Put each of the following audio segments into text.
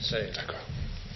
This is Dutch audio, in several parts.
zegen. Dank u wel.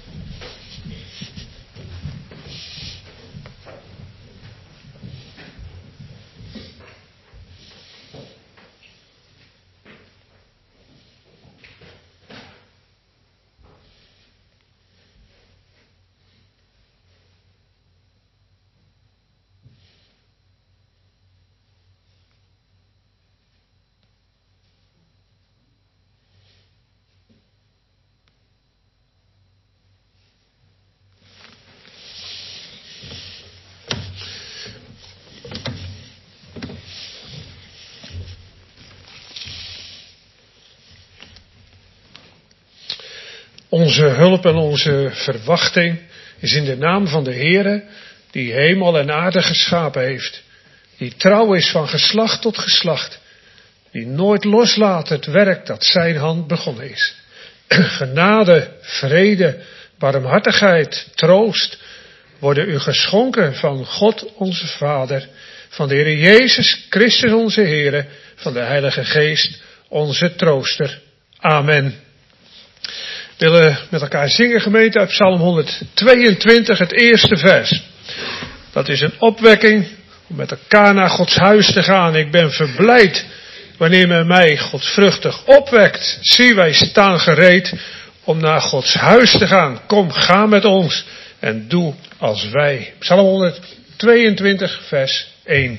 Onze hulp en onze verwachting is in de naam van de Heere, die hemel en aarde geschapen heeft, die trouw is van geslacht tot geslacht, die nooit loslaat het werk dat zijn hand begonnen is. Genade, vrede, barmhartigheid, troost worden u geschonken van God onze Vader, van de Heer Jezus Christus onze Heere, van de Heilige Geest onze trooster. Amen. We willen met elkaar zingen, gemeente, uit Psalm 122, het eerste vers. Dat is een opwekking om met elkaar naar Gods huis te gaan. Ik ben verblijd wanneer men mij godsvruchtig opwekt. Zie, wij staan gereed om naar Gods huis te gaan. Kom, ga met ons en doe als wij. Psalm 122, vers 1.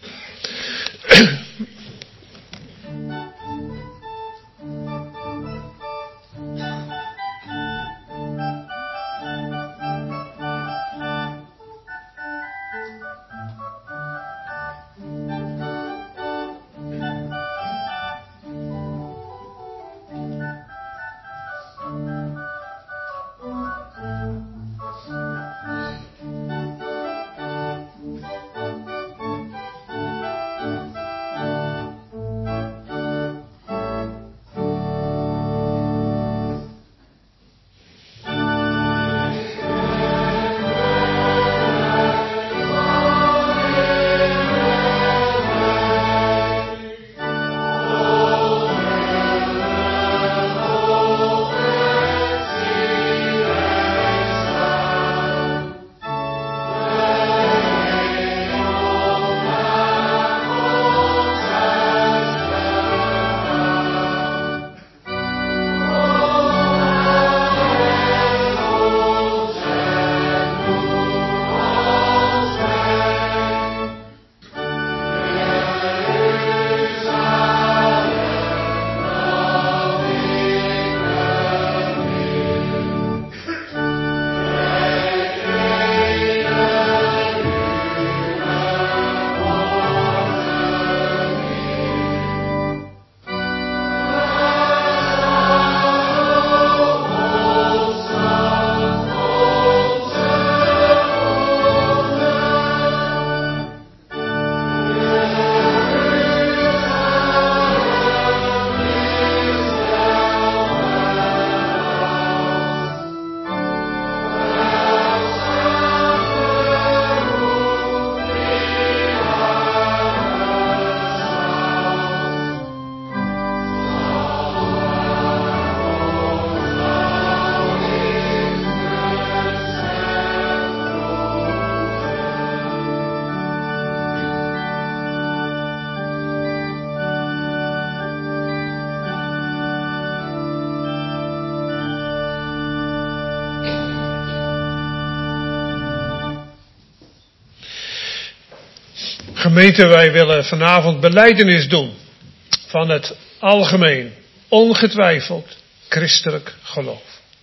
Gemeente, wij willen vanavond belijdenis doen van het algemeen, ongetwijfeld christelijk geloof.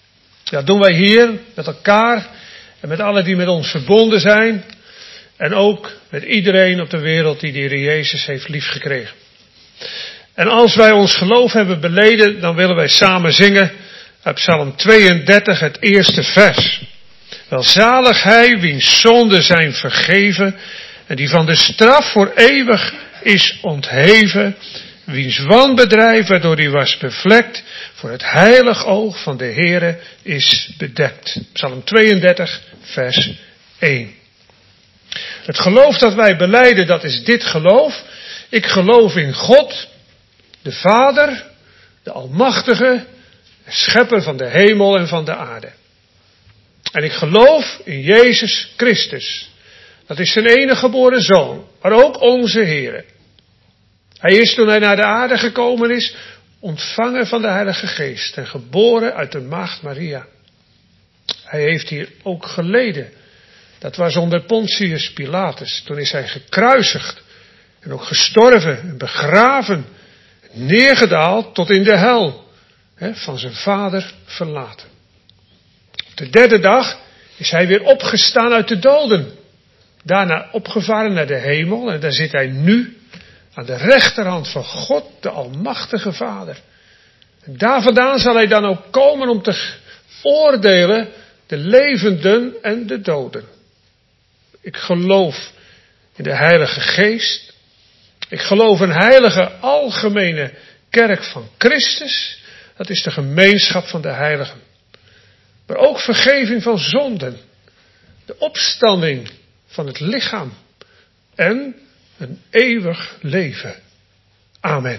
Dat doen wij hier met elkaar en met allen die met ons verbonden zijn en ook met iedereen op de wereld die de Heer Jezus heeft liefgekregen. En als wij ons geloof hebben beleden, dan willen wij samen zingen uit Psalm 32, het eerste vers. Welzalig hij wiens zonden zijn vergeven en die van de straf voor eeuwig is ontheven, wiens wanbedrijf waardoor hij was bevlekt, voor het heilig oog van de Heere is bedekt. Psalm 32, vers 1. Het geloof dat wij belijden, dat is dit geloof. Ik geloof in God, de Vader, de Almachtige, schepper van de hemel en van de aarde. En ik geloof in Jezus Christus. Dat is zijn enige geboren Zoon, maar ook onze Heere. Hij is toen hij naar de aarde gekomen is, ontvangen van de Heilige Geest en geboren uit de maagd Maria. Hij heeft hier ook geleden. Dat was onder Pontius Pilatus. Toen is hij gekruisigd en ook gestorven en begraven, neergedaald tot in de hel, van zijn Vader verlaten. Op de derde dag is hij weer opgestaan uit de doden. Daarna opgevaren naar de hemel en daar zit hij nu aan de rechterhand van God, de Almachtige Vader. En daar vandaan zal hij dan ook komen om te oordelen de levenden en de doden. Ik geloof in de Heilige Geest. Ik geloof in een heilige algemene kerk van Christus. Dat is de gemeenschap van de heiligen. Maar ook vergeving van zonden. De opstanding van het lichaam. En een eeuwig leven. Amen.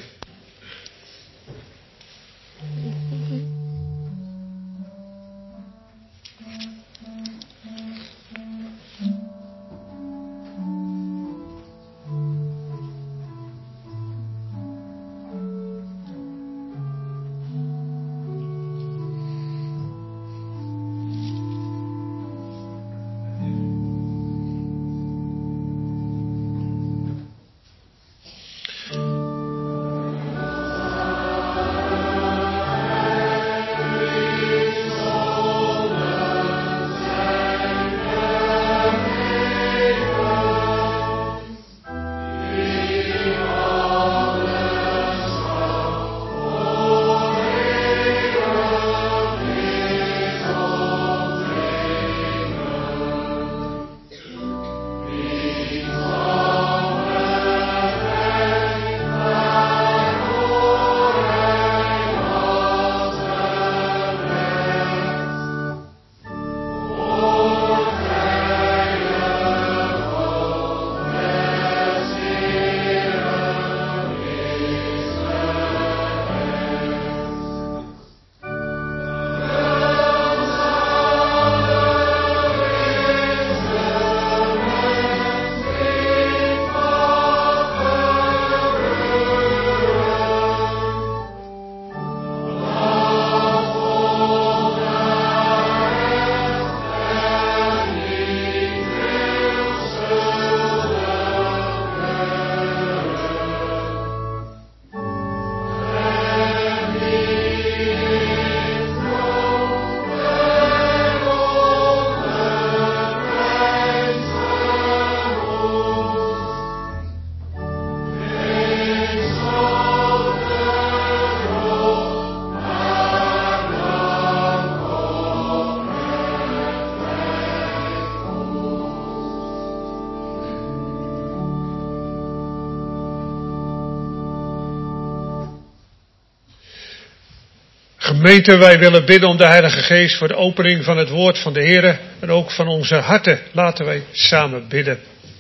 Gemeente, wij willen bidden om de Heilige Geest voor de opening van het woord van de Heere en ook van onze harten. Laten wij samen bidden.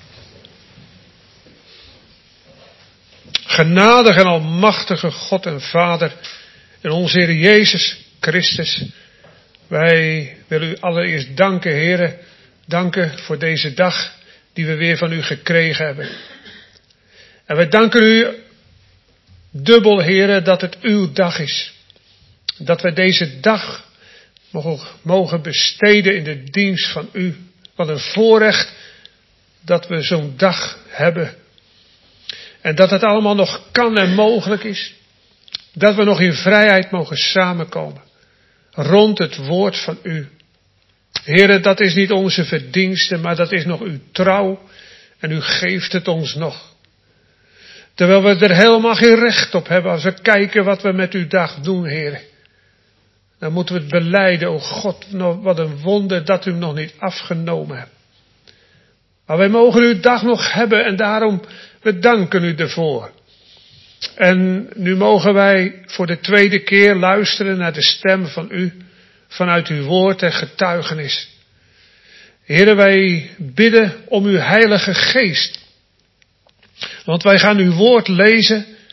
Genadige en almachtige God en Vader en onze Heer Jezus Christus. Wij willen u allereerst danken, Heere. Danken voor deze dag die we weer van u gekregen hebben. En wij danken u dubbel, Heere, dat het uw dag is. Dat wij deze dag mogen besteden in de dienst van u. Wat een voorrecht dat we zo'n dag hebben. En dat het allemaal nog kan en mogelijk is. Dat we nog in vrijheid mogen samenkomen. Rond het woord van u. Heere, dat is niet onze verdienste, maar dat is nog uw trouw. En u geeft het ons nog. Terwijl we er helemaal geen recht op hebben als we kijken wat we met uw dag doen, Heere. Dan moeten we het belijden, o God, wat een wonder dat u hem nog niet afgenomen hebt. Maar wij mogen uw dag nog hebben en daarom, we danken u ervoor. En nu mogen wij voor de tweede keer luisteren naar de stem van u, vanuit uw woord en getuigenis. Heere, wij bidden om uw Heilige Geest. Want wij gaan uw woord lezen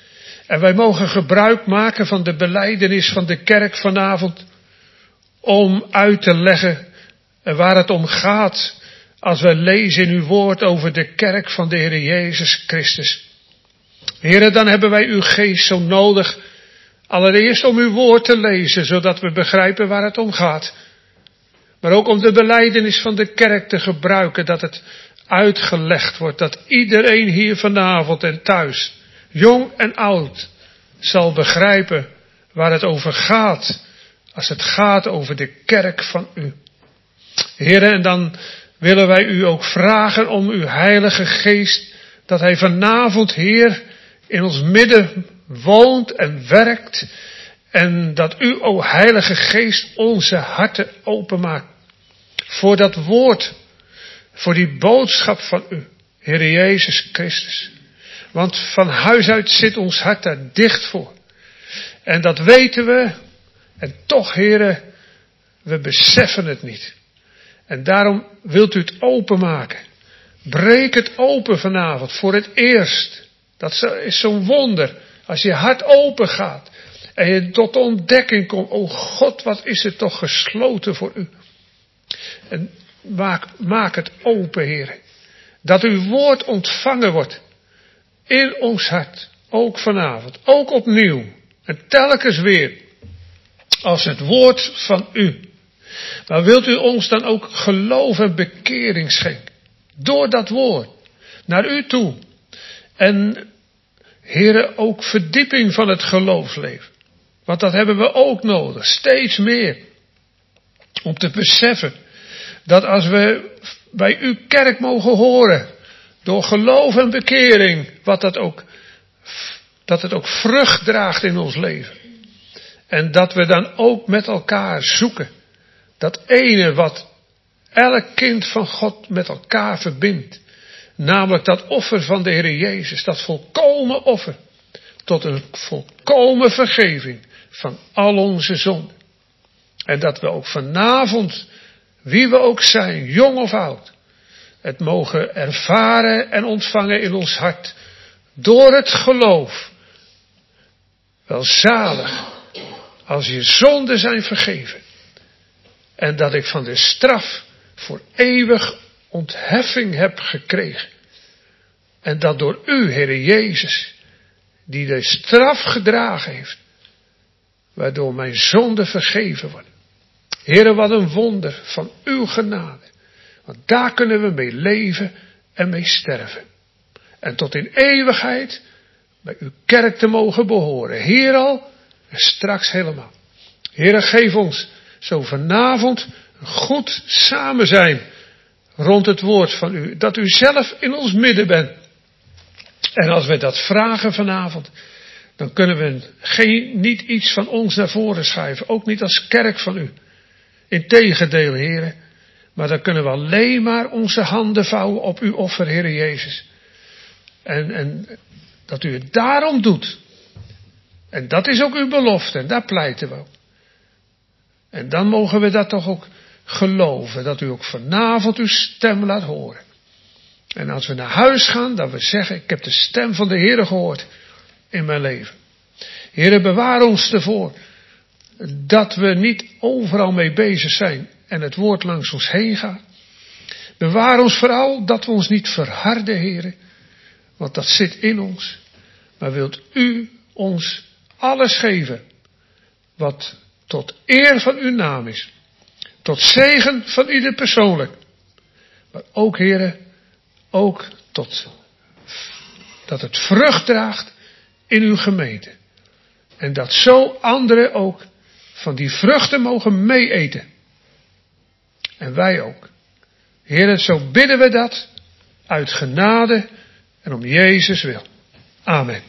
En wij mogen gebruik maken van de belijdenis van de kerk vanavond om uit te leggen waar het om gaat als we lezen in uw woord over de kerk van de Heer Jezus Christus. Heere, dan hebben wij uw geest zo nodig, allereerst om uw woord te lezen, zodat we begrijpen waar het om gaat. Maar ook om de belijdenis van de kerk te gebruiken, dat het uitgelegd wordt, dat iedereen hier vanavond en thuis, jong en oud, zal begrijpen waar het over gaat, als het gaat over de kerk van u. Heere, en dan willen wij u ook vragen om uw Heilige Geest, dat hij vanavond, Heer, in ons midden woont en werkt, en dat u, o Heilige Geest, onze harten openmaakt voor dat woord, voor die boodschap van u, Heer Jezus Christus. Want van huis uit zit ons hart daar dicht voor. En dat weten we, en toch, Heere, we beseffen het niet. En daarom wilt u het openmaken. Breek het open vanavond, voor het eerst. Dat is zo'n wonder, als je hart open gaat en je tot de ontdekking komt, o God, wat is het toch gesloten voor u. En maak het open, Heer. Dat uw woord ontvangen wordt in ons hart, ook vanavond, ook opnieuw. En telkens weer, als het woord van u. Maar wilt u ons dan ook geloof en bekering schenken, door dat woord, naar u toe. En, Heere, ook verdieping van het geloofsleven. Want dat hebben we ook nodig, steeds meer. Om te beseffen dat als we bij uw kerk mogen horen, door geloof en bekering, dat het ook vrucht draagt in ons leven. En dat we dan ook met elkaar zoeken. Dat ene wat elk kind van God met elkaar verbindt. Namelijk dat offer van de Heer Jezus. Dat volkomen offer. Tot een volkomen vergeving van al onze zonden. En dat we ook vanavond, wie we ook zijn, jong of oud, het mogen ervaren en ontvangen in ons hart. Door het geloof. Welzalig. Als je zonden zijn vergeven. En dat ik van de straf voor eeuwig ontheffing heb gekregen. En dat door u, Heere Jezus, die de straf gedragen heeft, waardoor mijn zonden vergeven worden. Heere, wat een wonder van uw genade. Want daar kunnen we mee leven en mee sterven. En tot in eeuwigheid bij uw kerk te mogen behoren. Hier al en straks helemaal. Heere, geef ons zo vanavond een goed samen zijn rond het woord van u. Dat u zelf in ons midden bent. En als we dat vragen vanavond, dan kunnen we niet iets van ons naar voren schuiven. Ook niet als kerk van u. Integendeel, Heere. Maar dan kunnen we alleen maar onze handen vouwen op uw offer, Heere Jezus. En dat u het daarom doet. En dat is ook uw belofte. En daar pleiten we ook. En dan mogen we dat toch ook geloven. Dat u ook vanavond uw stem laat horen. En als we naar huis gaan, dat we zeggen, ik heb de stem van de Heere gehoord in mijn leven. Heere, bewaar ons ervoor dat we niet overal mee bezig zijn en het woord langs ons heen gaat. Bewaar ons vooral dat we ons niet verharden, Heere, want dat zit in ons. Maar wilt u ons alles geven wat tot eer van uw naam is. Tot zegen van ieder persoonlijk. Maar ook, Heere, ook tot dat het vrucht draagt in uw gemeente. En dat zo anderen ook van die vruchten mogen meeeten. En wij ook. Heere, zo bidden we dat uit genade en om Jezus wil. Amen.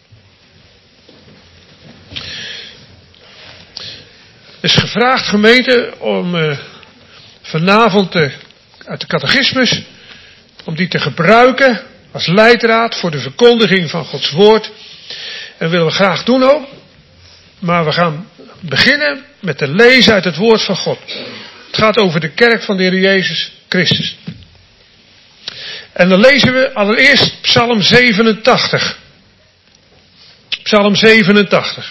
Het is gevraagd, gemeente, om vanavond uit de catechismus, om die te gebruiken als leidraad voor de verkondiging van Gods woord. En willen we graag doen ook. Maar we gaan beginnen met te lezen uit het woord van God. Het gaat over de kerk van de Heer Jezus Christus. En dan lezen we allereerst Psalm 87. Psalm 87.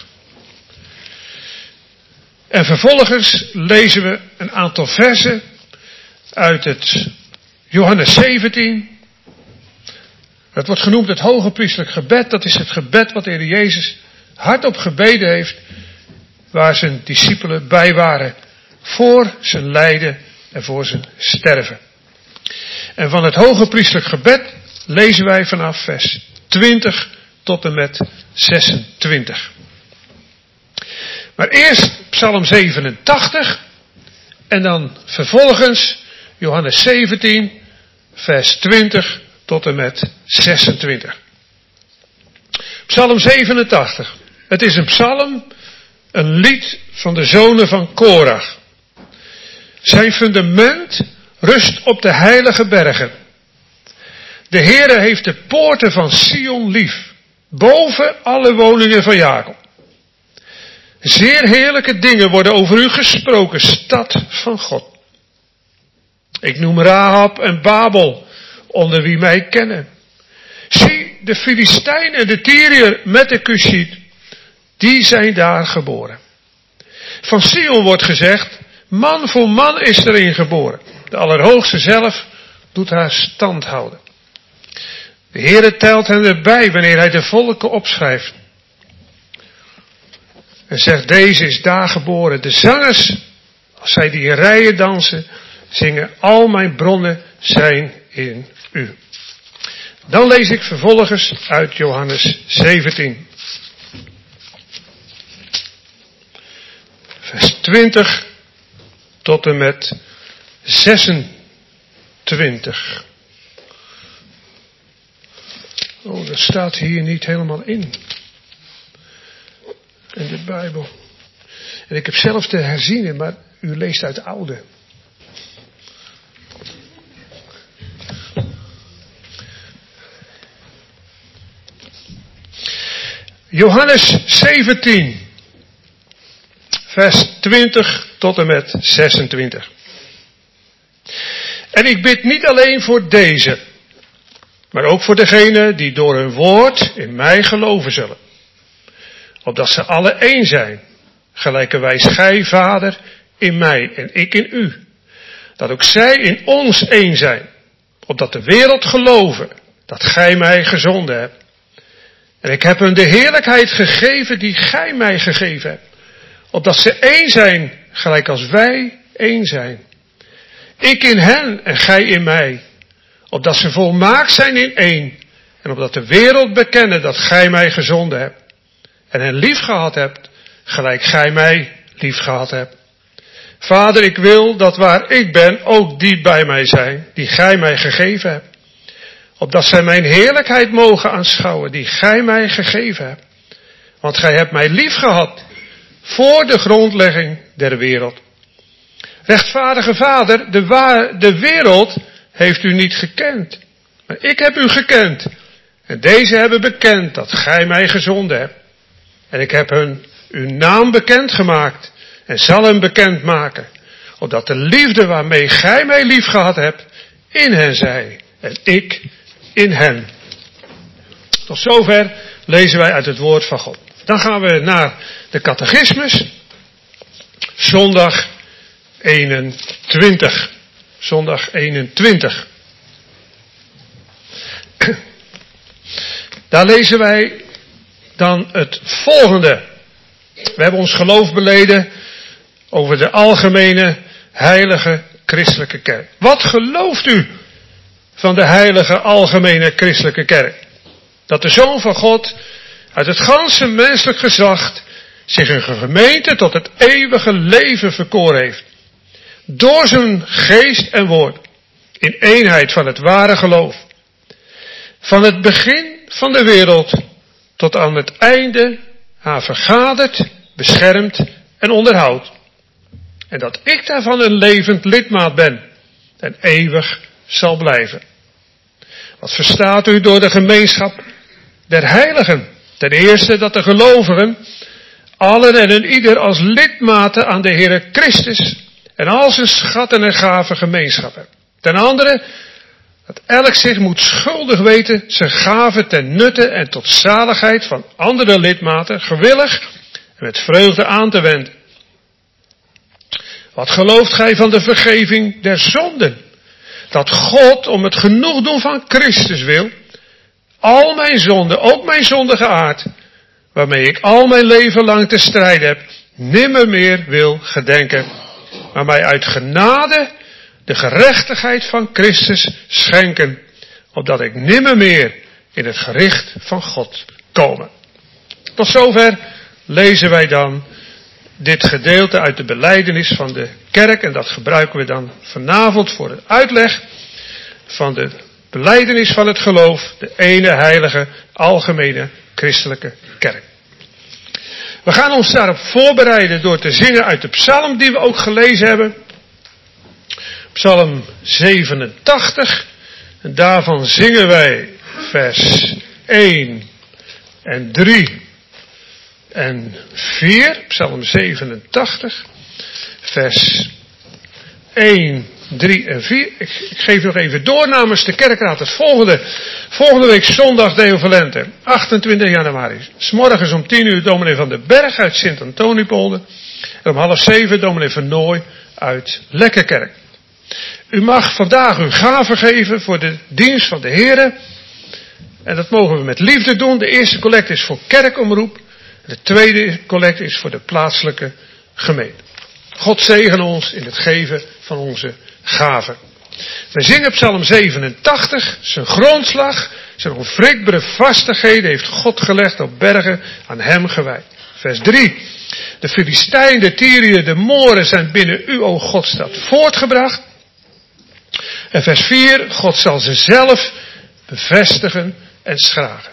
En vervolgens lezen we een aantal versen uit het Johannes 17. Dat wordt genoemd het hoge priestelijk gebed. Dat is het gebed wat de Heer Jezus hardop gebeden heeft, waar zijn discipelen bij waren, voor zijn lijden en voor zijn sterven. En van het hoge priestelijk gebed lezen wij vanaf vers 20 tot en met 26. Maar eerst Psalm 87 en dan vervolgens Johannes 17, vers 20 tot en met 26. Psalm 87. Het is een psalm, een lied van de zonen van Korach. Zijn fundament rust op de heilige bergen. De Heere heeft de poorten van Sion lief, boven alle woningen van Jacob. Zeer heerlijke dingen worden over u gesproken, stad van God. Ik noem Rahab en Babel, onder wie mij kennen. Zie, de Filistijn en de Tyriër met de Kushiet, die zijn daar geboren. Van Sion wordt gezegd, man voor man is erin geboren. De Allerhoogste zelf doet haar stand houden. De Heere telt hen erbij wanneer hij de volken opschrijft. En zegt, deze is daar geboren. De zangers, als zij die in rijen dansen, zingen, al mijn bronnen zijn in u. Dan lees ik vervolgens uit Johannes 17. Vers 20 tot en met 26. Oh, dat staat hier niet helemaal in de Bijbel. En ik heb zelf de herziene, maar u leest uit de oude. Johannes 17, vers 20 tot en met 26. En ik bid niet alleen voor deze, maar ook voor degenen die door hun woord in mij geloven zullen. Opdat ze alle één zijn, gelijkerwijs gij, Vader, in mij en ik in u. Dat ook zij in ons één zijn, opdat de wereld geloven dat gij mij gezonden hebt. En ik heb hun de heerlijkheid gegeven die gij mij gegeven hebt. Opdat ze één zijn, gelijk als wij één zijn. Ik in hen en gij in mij. Opdat ze volmaakt zijn in één. En opdat de wereld bekennen dat gij mij gezonden hebt. En hen lief gehad hebt, gelijk gij mij lief gehad hebt. Vader, ik wil dat waar ik ben, ook die bij mij zijn, die gij mij gegeven hebt. Opdat zij mijn heerlijkheid mogen aanschouwen, die gij mij gegeven hebt. Want gij hebt mij lief gehad, voor de grondlegging der wereld. Rechtvaardige Vader, de wereld heeft u niet gekend. Maar ik heb u gekend. En deze hebben bekend dat gij mij gezonden hebt. En ik heb hun uw naam bekendgemaakt en zal hem bekend maken. Opdat de liefde waarmee gij mij lief gehad hebt, in hen zij en ik in hen. Tot zover lezen wij uit het woord van God. Dan gaan we naar de catechismus. Zondag 21. Zondag 21. Daar lezen wij dan het volgende. We hebben ons geloof beleden over de algemene heilige christelijke kerk. Wat gelooft u van de heilige algemene christelijke kerk? Dat de Zoon van God uit het ganse menselijk geslacht zich een gemeente tot het eeuwige leven verkoren heeft. Door zijn geest en woord. In eenheid van het ware geloof. Van het begin van de wereld tot aan het einde haar vergadert, beschermt en onderhoudt. En dat ik daarvan een levend lidmaat ben en eeuwig zal blijven. Wat verstaat u door de gemeenschap der heiligen? Ten eerste dat de gelovigen allen en een ieder als lidmaten aan de Heere Christus en al zijn schatten en gaven gemeenschap hebben. Ten andere Dat elk zich moet schuldig weten zijn gave ten nutte en tot zaligheid van andere lidmaten gewillig en met vreugde aan te wenden. Wat gelooft gij van de vergeving der zonden? Dat God om het genoegdoen van Christus wil, al mijn zonden, ook mijn zondige aard, waarmee ik al mijn leven lang te strijden heb, nimmer meer wil gedenken, maar mij uit genade de gerechtigheid van Christus schenken, opdat ik nimmer meer in het gericht van God komen. Tot zover lezen wij dan dit gedeelte uit de belijdenis van de kerk, en dat gebruiken we dan vanavond voor de uitleg van de belijdenis van het geloof, de ene heilige, algemene christelijke kerk. We gaan ons daarop voorbereiden door te zingen uit de psalm die we ook gelezen hebben. Psalm 87. En daarvan zingen wij vers 1 en 3 en 4. Psalm 87. Vers 1, 3 en 4. Ik geef nog even door namens de kerkraad het volgende. Volgende week zondag Deo Valente, 28 januari. 's Morgens om 10 uur dominee van den Berg uit Sint-Antoniepolder. En om 6:30 dominee van Nooy uit Lekkerkerk. U mag vandaag uw gave geven voor de dienst van de Here. En dat mogen we met liefde doen. De eerste collect is voor kerkomroep. De tweede collect is voor de plaatselijke gemeente. God zegen ons in het geven van onze gaven. We zingen Psalm 87, zijn grondslag, zijn onwrikbare vastigheden heeft God gelegd op bergen aan hem gewijd. Vers 3. De Filistijnen, de Tyriërs, de Mooren zijn binnen u, o Godstad, voortgebracht. En vers 4. God zal ze zelf bevestigen en schragen.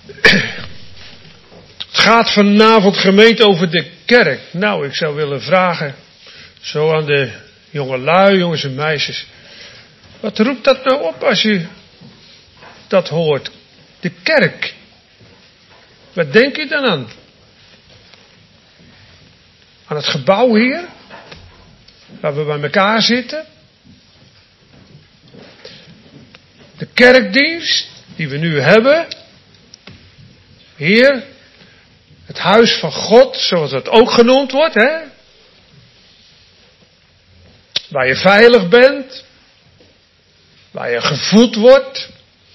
Het gaat vanavond gemeente over de kerk. Nou, ik zou willen vragen, zo aan de jonge lui, jongens en meisjes. Wat roept dat nou op als je dat hoort? De kerk. Wat denk je dan aan? Aan het gebouw hier? Waar we bij elkaar zitten? De kerkdienst die we nu hebben. Hier. Het huis van God, zoals dat ook genoemd wordt, hè? Waar je veilig bent. Waar je gevoed wordt.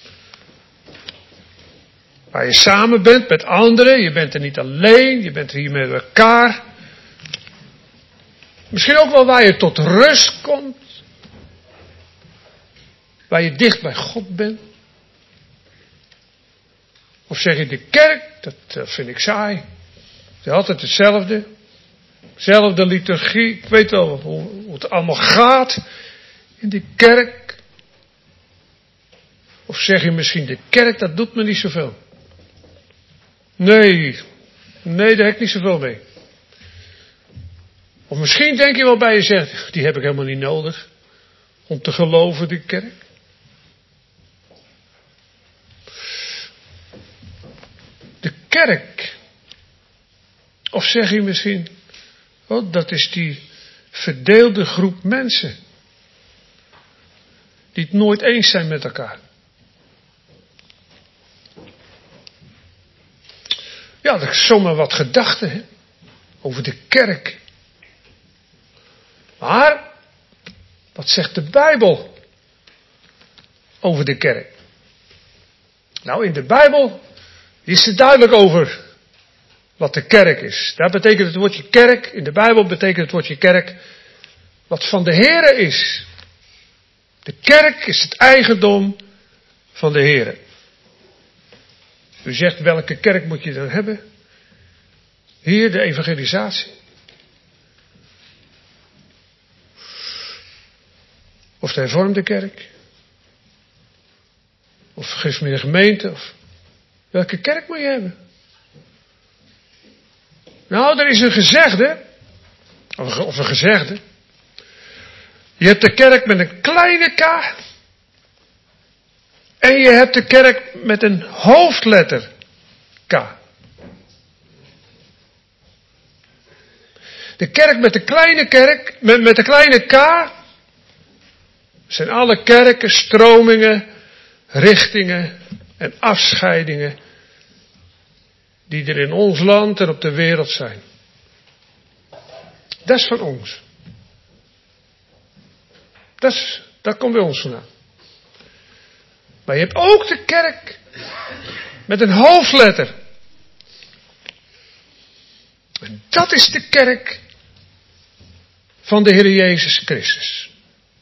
Waar je samen bent met anderen. Je bent er niet alleen. Je bent er hier met elkaar. Misschien ook wel waar je tot rust komt. Waar je dicht bij God bent. Of zeg je de kerk, dat vind ik saai. Het is altijd hetzelfde. Zelfde liturgie. Ik weet wel hoe het allemaal gaat in die kerk. Of zeg je misschien de kerk, dat doet me niet zoveel. Nee, daar heb ik niet zoveel mee. Of misschien denk je wel bij jezelf, die heb ik helemaal niet nodig. Om te geloven, die kerk. De kerk. Of zeg je misschien, oh, dat is die verdeelde groep mensen. Die het nooit eens zijn met elkaar. Ja, dat is zomaar wat gedachten, hè? Over de kerk. Maar, wat zegt de Bijbel over de kerk? Nou, in de Bijbel is het duidelijk over wat de kerk is. Daar betekent het woordje kerk, in de Bijbel betekent het woordje kerk, wat van de Here is. De kerk is het eigendom van de Here. U zegt, welke kerk moet je dan hebben? Hier, de evangelisatie. Of de hervormde kerk. Of geef me de gemeente. Of welke kerk moet je hebben? Nou, er is een gezegde. Of een gezegde. Je hebt de kerk met een kleine k. En je hebt de kerk met een hoofdletter K. De kerk met de kleine kerk, met de kleine K, zijn alle kerken, stromingen, richtingen en afscheidingen die er in ons land en op de wereld zijn. Dat is van ons. Dat komt bij ons vandaan. Maar je hebt ook de kerk met een hoofdletter. En dat is de kerk van de Heer Jezus Christus.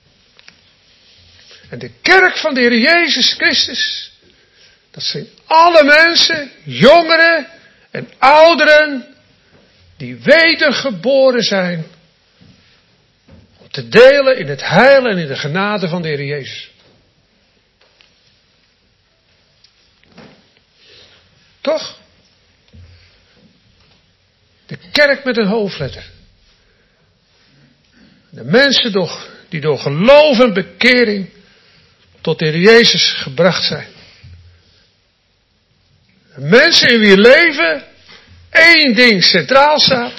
En de kerk van de Heer Jezus Christus, dat zijn alle mensen, jongeren en ouderen, die wedergeboren zijn, om te delen in het heil en in de genade van de Heer Jezus. Toch? De kerk met een hoofdletter. De mensen die door geloof en bekering tot de Heer Jezus gebracht zijn. De mensen in wie leven één ding centraal staat.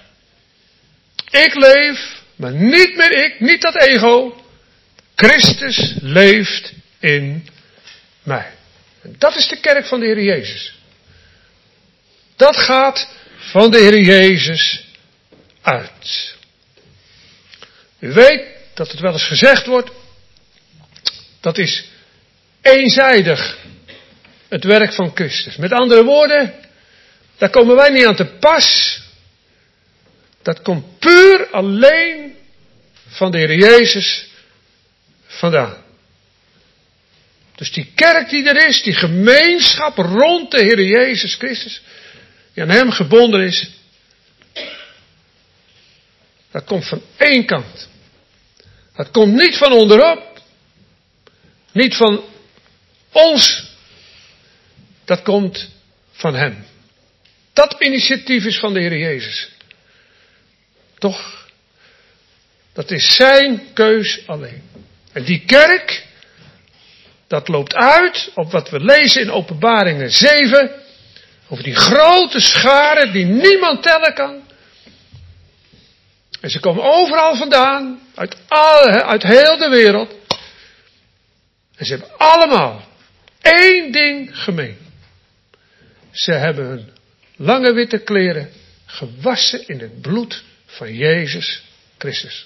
Ik leef, maar niet meer ik, niet dat ego. Christus leeft in mij. En dat is de kerk van de Heer Jezus. Dat gaat van de Heer Jezus uit. U weet dat het wel eens gezegd wordt, dat is eenzijdig het werk van Christus. Met andere woorden, daar komen wij niet aan te pas. Dat komt puur alleen van de Heer Jezus vandaan. Dus die kerk die er is, die gemeenschap rond de Heer Jezus Christus, die aan hem gebonden is, dat komt van één kant. Dat komt niet van onderop, niet van ons, dat komt van hem. Dat initiatief is van de Heer Jezus. Toch? Dat is zijn keus alleen. En die kerk, dat loopt uit op wat we lezen in Openbaringen 7. Over die grote schare die niemand tellen kan. En ze komen overal vandaan. Uit heel de wereld. En ze hebben allemaal één ding gemeen. Ze hebben hun lange witte kleren gewassen in het bloed van Jezus Christus.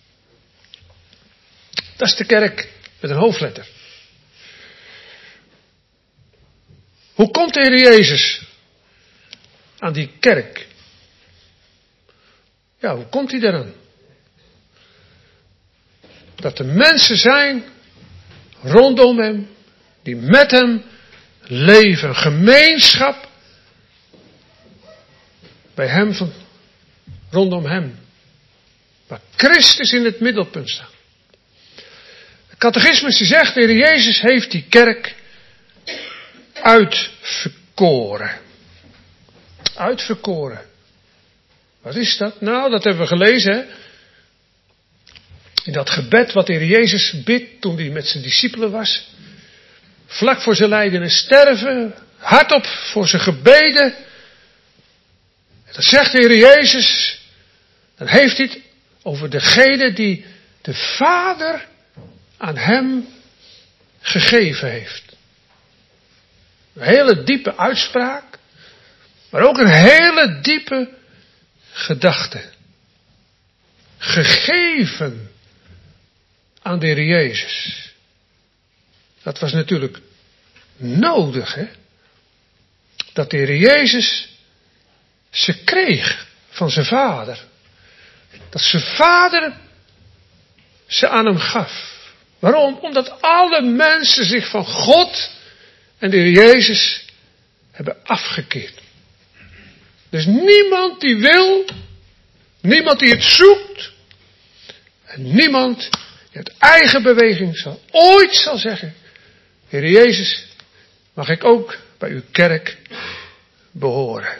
Dat is de kerk met een hoofdletter. Hoe komt de Heer Jezus aan die kerk? Ja, hoe komt hij daaraan? Dat er mensen zijn rondom hem, die met hem leven, gemeenschap bij hem, rondom hem. Waar Christus in het middelpunt staat. De catechismus die zegt, de Heer Jezus heeft die kerk uitverkoren. Uitverkoren. Wat is dat? Nou, dat hebben we gelezen. Hè? In dat gebed wat de Heer Jezus bidt toen hij met zijn discipelen was. Vlak voor zijn lijden en sterven. Hardop voor zijn gebeden. En dan zegt de Heer Jezus. Dan heeft hij het over degene die de Vader aan hem gegeven heeft. Een hele diepe uitspraak. Maar ook een hele diepe gedachte. Gegeven aan de Heer Jezus. Dat was natuurlijk nodig, hè. Dat de Heer Jezus ze kreeg van zijn Vader. Dat zijn Vader ze aan hem gaf. Waarom? Omdat alle mensen zich van God en de Heer Jezus hebben afgekeerd. Dus niemand die wil, niemand die het zoekt, en niemand die uit eigen beweging ooit zal zeggen, Heer Jezus, mag ik ook bij uw kerk behoren.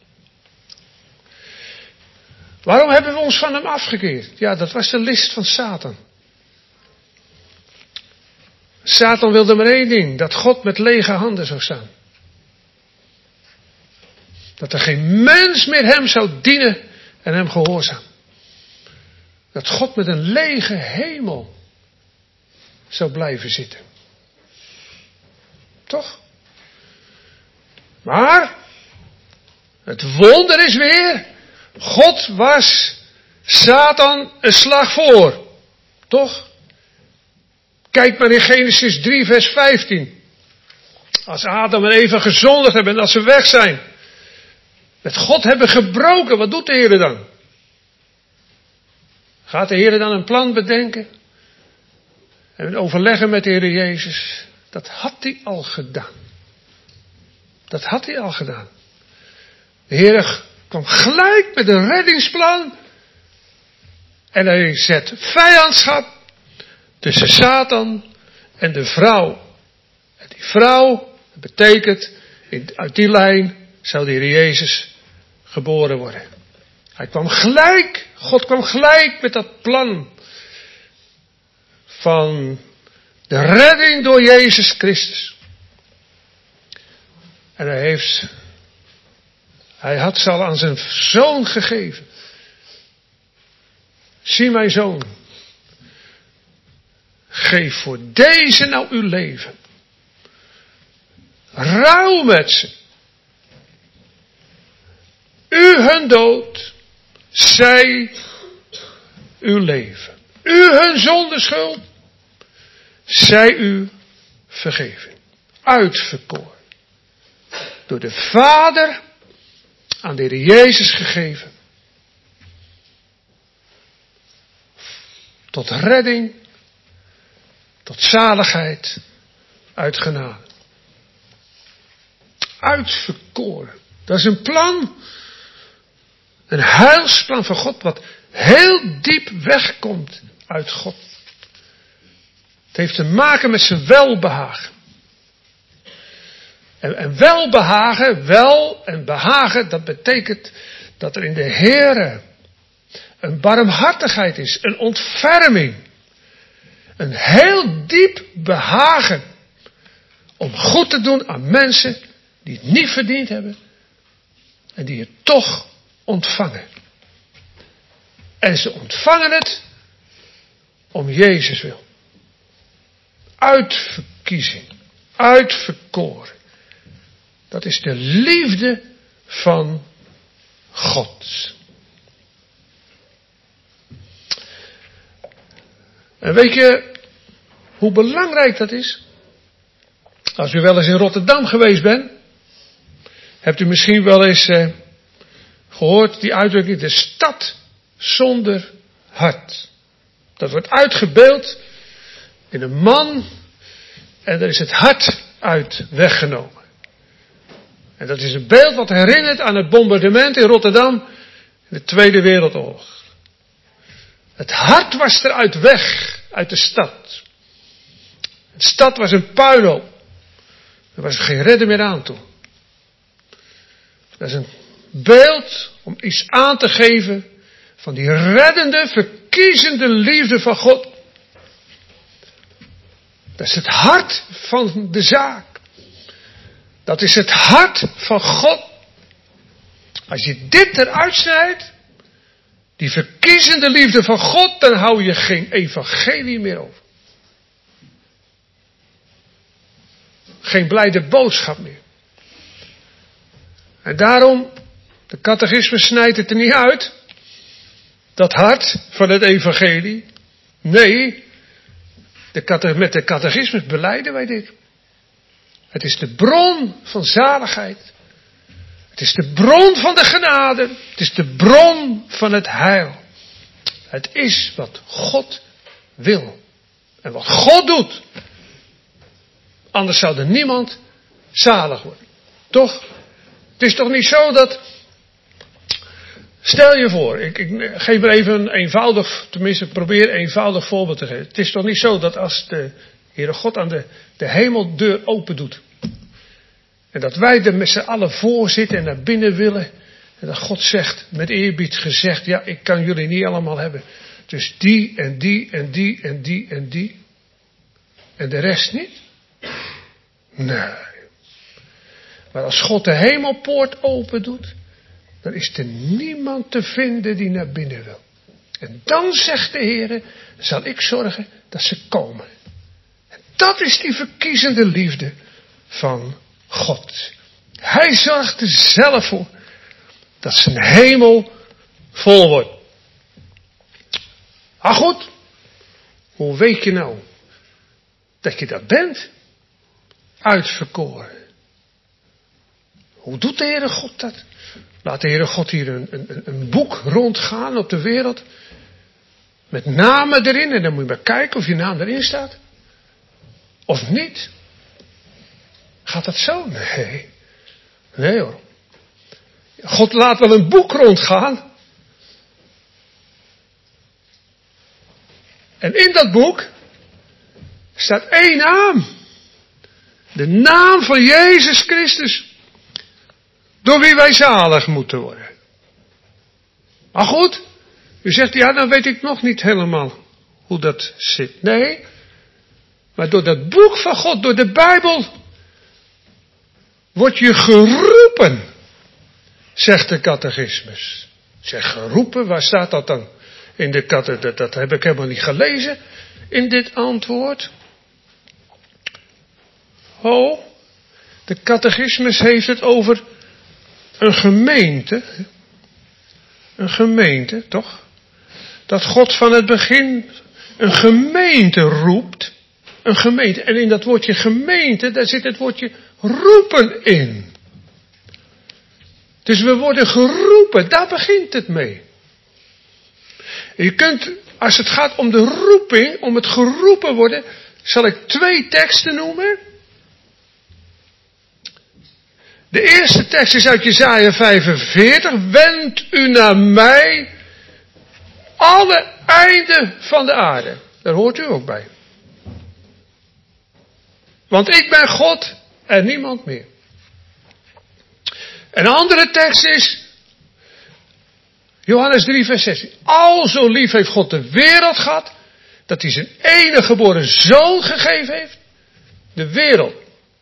Waarom hebben we ons van hem afgekeerd? Ja, dat was de list van Satan. Satan wilde maar één ding, dat God met lege handen zou staan. Dat er geen mens meer hem zou dienen en hem gehoorzaam. Dat God met een lege hemel zou blijven zitten. Toch? Maar, het wonder is weer, God was Satan een slag voor. Toch? Kijk maar in Genesis 3 vers 15. Als Adam en Eva gezondigd hebben en als ze weg zijn. Met God hebben gebroken, wat doet de Heer dan? Gaat de Heer dan een plan bedenken? En overleggen met de Heer Jezus? Dat had hij al gedaan. Dat had hij al gedaan. De Heer kwam gelijk met een reddingsplan. En hij zet vijandschap tussen Satan en de vrouw. En die vrouw, dat betekent, uit die lijn zou de Heer Jezus geboren worden. Hij kwam gelijk, God kwam gelijk met dat plan van de redding door Jezus Christus. En hij had ze al aan zijn zoon gegeven. Zie mijn zoon, geef voor deze nou uw leven. Rouw met ze. U hun dood, zij uw leven. U hun zondeschuld, zij u vergeving. Uitverkoren. Door de Vader aan de Heer Jezus gegeven. Tot redding, tot zaligheid, uit genade. Uitverkoren. Dat is een plan. Een heilsplan van God wat heel diep wegkomt uit God. Het heeft te maken met zijn welbehagen. En welbehagen, wel en behagen, dat betekent dat er in de Heere een barmhartigheid is, een ontferming. Een heel diep behagen om goed te doen aan mensen die het niet verdiend hebben en die het toch ontvangen. En ze ontvangen het om Jezus wil. Uitverkiezing, uitverkoren. Dat is de liefde van God. En weet je hoe belangrijk dat is? Als u wel eens in Rotterdam geweest bent, hebt u misschien wel eens gehoord die uitdrukking, de stad zonder hart. Dat wordt uitgebeeld in een man en er is het hart uit weggenomen. En dat is een beeld wat herinnert aan het bombardement in Rotterdam in de Tweede Wereldoorlog. Het hart was eruit weg, uit de stad. De stad was een puinhoop. Er was geen redder meer aan toe. Dat is een beeld om iets aan te geven van die reddende, verkiezende liefde van God. Dat is het hart van de zaak. Dat is het hart van God. Als je dit eruit snijdt, die verkiezende liefde van God, dan hou je geen evangelie meer over. Geen blijde boodschap meer. En daarom, de catechismus snijdt het er niet uit. Dat hart van het evangelie. Nee, met de catechismus belijden wij dit. Het is de bron van zaligheid. Het is de bron van de genade. Het is de bron van het heil. Het is wat God wil. En wat God doet. Anders zou er niemand zalig worden. Toch? Het is toch niet zo dat... Stel je voor, ik geef er even een eenvoudig, tenminste probeer een eenvoudig voorbeeld te geven. Het is toch niet zo dat als de Heere God aan de hemeldeur open doet. En dat wij er met z'n allen voor zitten en naar binnen willen. En dat God zegt, met eerbied gezegd, ja, ik kan jullie niet allemaal hebben. Dus die en die en die en die en die. En de rest niet? Nee. Maar als God de hemelpoort open doet, dan is er niemand te vinden die naar binnen wil. En dan zegt de Heer, zal ik zorgen dat ze komen. En dat is die verkiezende liefde van God. Hij zorgt er zelf voor dat zijn hemel vol wordt. Ah goed, hoe weet je nou dat je dat bent? Uitverkoren. Hoe doet de Heere God dat? Laat de Heere God hier een boek rondgaan op de wereld. Met namen erin. En dan moet je maar kijken of je naam erin staat. Of niet. Gaat dat zo? Nee. Nee hoor. God laat wel een boek rondgaan. En in dat boek staat één naam. De naam van Jezus Christus. Door wie wij zalig moeten worden. Maar goed, u zegt, ja, dan weet ik nog niet helemaal hoe dat zit. Nee, maar door dat boek van God, door de Bijbel, word je geroepen, zegt de catechismus. Zeg geroepen, waar staat dat dan? In de catechismus, dat heb ik helemaal niet gelezen in dit antwoord. Oh, de catechismus heeft het over een gemeente, toch? Dat God van het begin een gemeente roept. Een gemeente. En in dat woordje gemeente, daar zit het woordje roepen in. Dus we worden geroepen, daar begint het mee. En je kunt, als het gaat om de roeping, om het geroepen worden, zal ik 2 teksten noemen. De eerste tekst is uit Jesaja 45. Wend u naar mij, alle einden van de aarde. Daar hoort u ook bij. Want ik ben God en niemand meer. Een andere tekst is Johannes 3 vers 16. Al zo lief heeft God de wereld gehad, dat hij zijn enige geboren zoon gegeven heeft. De wereld.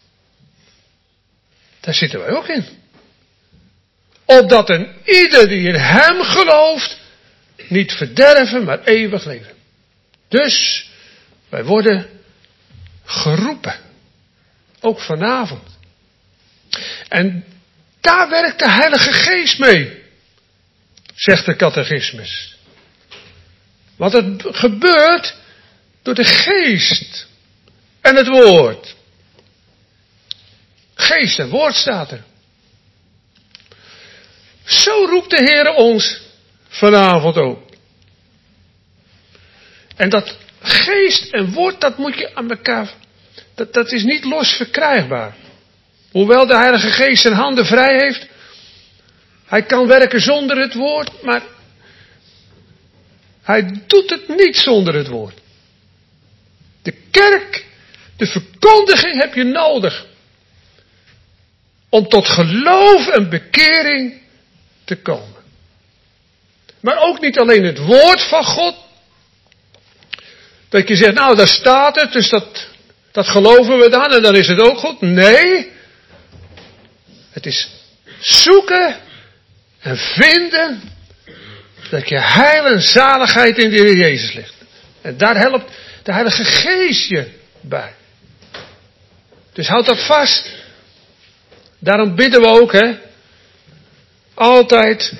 Daar zitten wij ook in. Opdat een ieder die in hem gelooft, niet verderven, maar eeuwig leven. Dus, wij worden geroepen. Ook vanavond. En daar werkt de Heilige Geest mee, zegt de catechismus. Want het gebeurt door de Geest en het Woord. Geest en Woord staat er. Zo roept de Heer ons vanavond ook. En dat Geest en Woord, dat moet je aan elkaar, dat is niet los verkrijgbaar. Hoewel de Heilige Geest zijn handen vrij heeft, hij kan werken zonder het woord, maar hij doet het niet zonder het woord. De kerk, de verkondiging heb je nodig om tot geloof en bekering te komen. Maar ook niet alleen het woord van God, dat je zegt, nou daar staat het, dus dat geloven we dan en dan is het ook goed. Nee, het is zoeken en vinden dat je heil en zaligheid in de Heer Jezus ligt. En daar helpt de Heilige Geest je bij. Dus houd dat vast. Daarom bidden we ook, altijd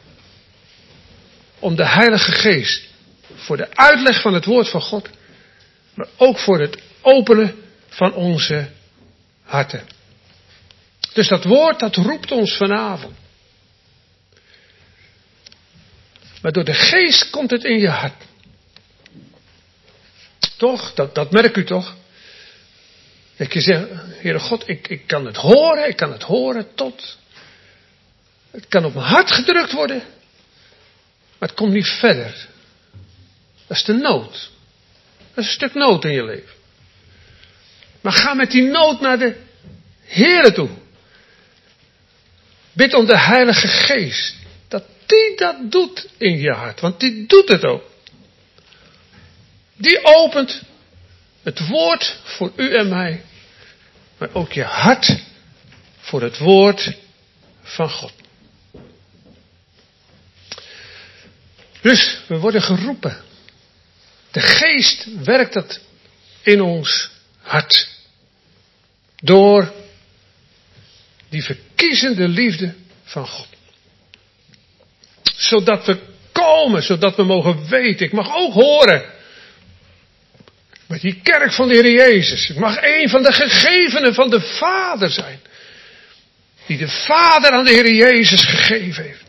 om de Heilige Geest. Voor de uitleg van het woord van God. Maar ook voor het openen van onze harten. Dus dat woord, dat roept ons vanavond. Maar door de Geest komt het in je hart. Toch? Dat merkt u toch? Dat je zegt, Heere God, ik kan het horen tot. Het kan op mijn hart gedrukt worden. Maar het komt niet verder. Dat is de nood. Dat is een stuk nood in je leven. Maar ga met die nood naar de Heere toe. Bid om de Heilige Geest. Dat die dat doet in je hart. Want die doet het ook. Die opent het woord voor u en mij. Maar ook je hart voor het woord van God. Dus we worden geroepen. De Geest werkt dat in ons hart. Door die verkiezende liefde van God. Zodat we komen, zodat we mogen weten. Ik mag ook horen. Met die kerk van de Heer Jezus. Ik mag een van de gegevenen van de Vader zijn. Die de Vader aan de Heer Jezus gegeven heeft.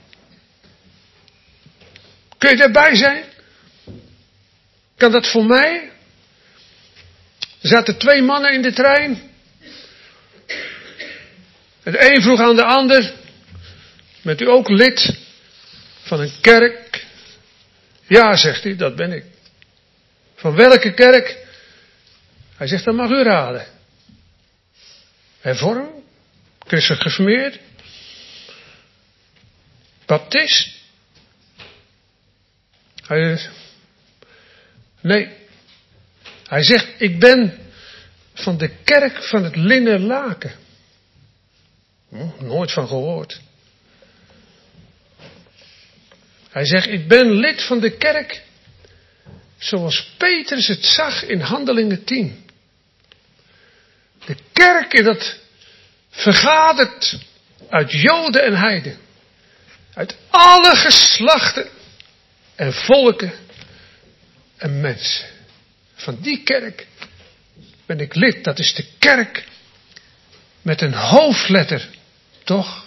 Kun je daarbij zijn? Kan dat voor mij? Er zaten 2 mannen in de trein. Het een vroeg aan de ander. Bent u ook lid van een kerk? Ja, zegt hij, dat ben ik. Van welke kerk? Hij zegt, dat mag u raden. Hervormd? Christelijk gereformeerd? Baptist? Nee. Hij zegt, ik ben van de kerk van het linnen laken. Nooit van gehoord. Hij zegt, ik ben lid van de kerk zoals Petrus het zag in Handelingen 10. De kerk dat vergadert uit Joden en Heiden. Uit alle geslachten en volken en mensen. Van die kerk ben ik lid. Dat is de kerk met een hoofdletter. Toch?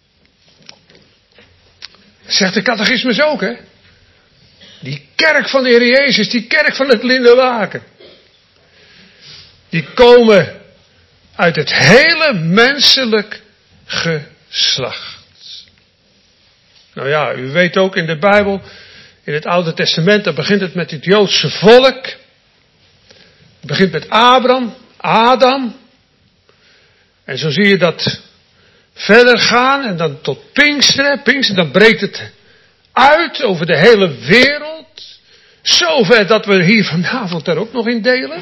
Zegt de catechismus ook, hè? Die kerk van de Heer Jezus, die kerk van het linnen laken. Die komen uit het hele menselijk geslacht. Nou ja, u weet ook in de Bijbel, in het Oude Testament, dan begint het met het Joodse volk. Het begint met Abraham, Adam. En zo zie je dat verder gaan en dan tot Pinksteren. Pinksteren, dan breekt het uit over de hele wereld. Zover dat we hier vanavond daar ook nog in delen.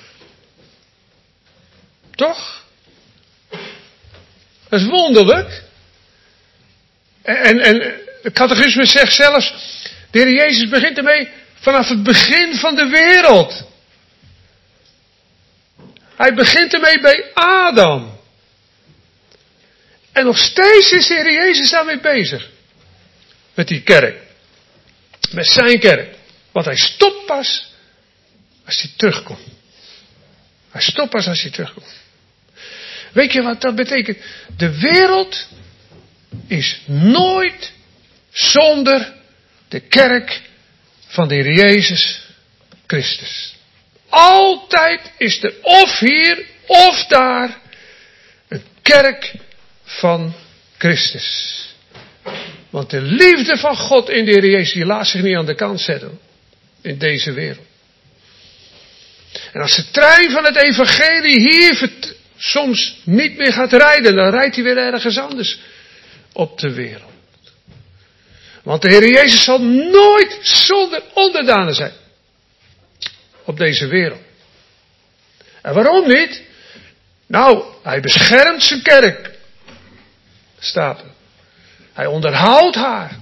Toch? Dat is wonderlijk. En de catechisme zegt zelfs, de Heer Jezus begint ermee vanaf het begin van de wereld. Hij begint ermee bij Adam. En nog steeds is de Heer Jezus daarmee bezig. Met die kerk. Met zijn kerk. Want hij stopt pas als hij terugkomt. Hij stopt pas als hij terugkomt. Weet je wat dat betekent? De wereld is nooit zonder de kerk van de Heer Jezus Christus. Altijd is er of hier of daar een kerk van Christus. Want de liefde van God in de Heer Jezus, die laat zich niet aan de kant zetten. In deze wereld. En als de trein van het evangelie hier soms niet meer gaat rijden, dan rijdt hij weer ergens anders op de wereld. Want de Heer Jezus zal nooit zonder onderdanen zijn. Op deze wereld. En waarom niet? Nou, hij beschermt zijn kerk. Staat er. Hij onderhoudt haar.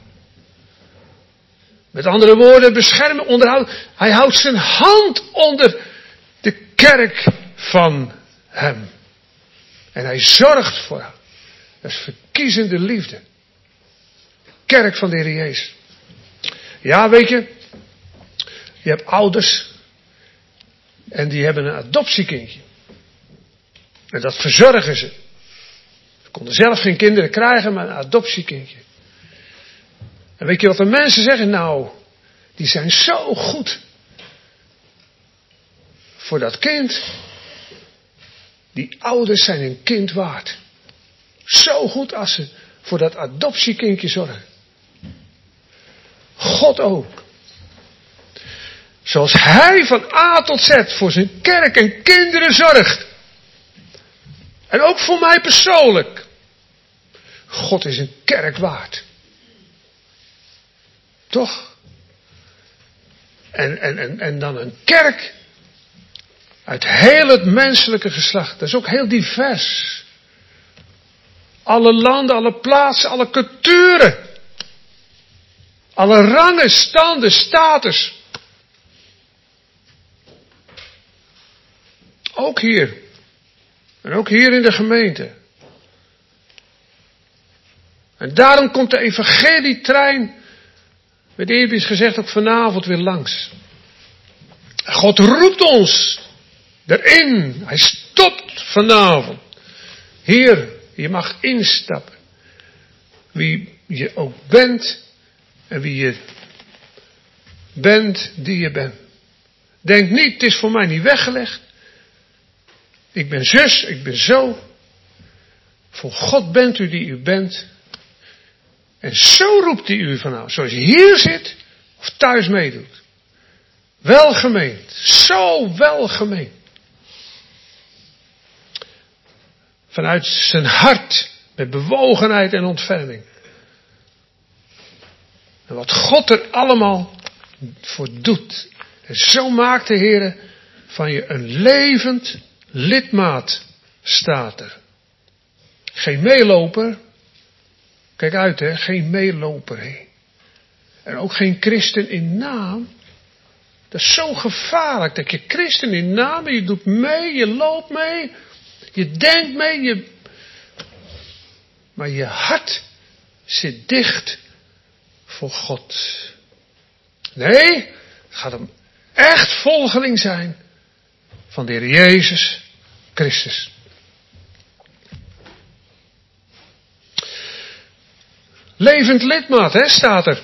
Met andere woorden, beschermen, onderhouden. Hij houdt zijn hand onder de kerk van hem. En hij zorgt voor haar. Dat is verkiezende liefde. Kerk van de Heer Jezus. Ja, weet je. Je hebt ouders. En die hebben een adoptiekindje. En dat verzorgen ze. Ze konden zelf geen kinderen krijgen, maar een adoptiekindje. En weet je wat de mensen zeggen? Nou, die zijn zo goed. Voor dat kind. Die ouders zijn een kind waard. Zo goed als ze voor dat adoptiekindje zorgen. God ook. Zoals hij van A tot Z voor zijn kerk en kinderen zorgt. En ook voor mij persoonlijk. God is een kerk waard. Toch? En dan een kerk uit heel het menselijke geslacht. Dat is ook heel divers. Alle landen, alle plaatsen, alle culturen. Alle rangen, standen, status. Ook hier. En ook hier in de gemeente. En daarom komt de evangelietrein, met eerbied gezegd, ook vanavond weer langs. God roept ons erin. Hij stopt vanavond. Hier, je mag instappen. Wie je ook bent en wie je bent die je bent. Denk niet, het is voor mij niet weggelegd. Ik ben zus, ik ben zo. Voor God bent u die u bent. En zo roept hij u vanavond. Zoals je hier zit of thuis meedoet. Welgemeend. Zo welgemeend. Vanuit zijn hart. Met bewogenheid en ontferming. En wat God er allemaal voor doet. En zo maakt de Heer van je een levend lidmaat, staat er. Geen meeloper. Kijk uit, hè. Geen meeloper, hè. En ook geen christen in naam. Dat is zo gevaarlijk. Dat je christen in naam, je doet mee, je loopt mee. Je denkt mee, maar je hart zit dicht voor God. Nee, het gaat om echt volgeling zijn van de Heer Jezus Christus. Levend lidmaat, hè, staat er.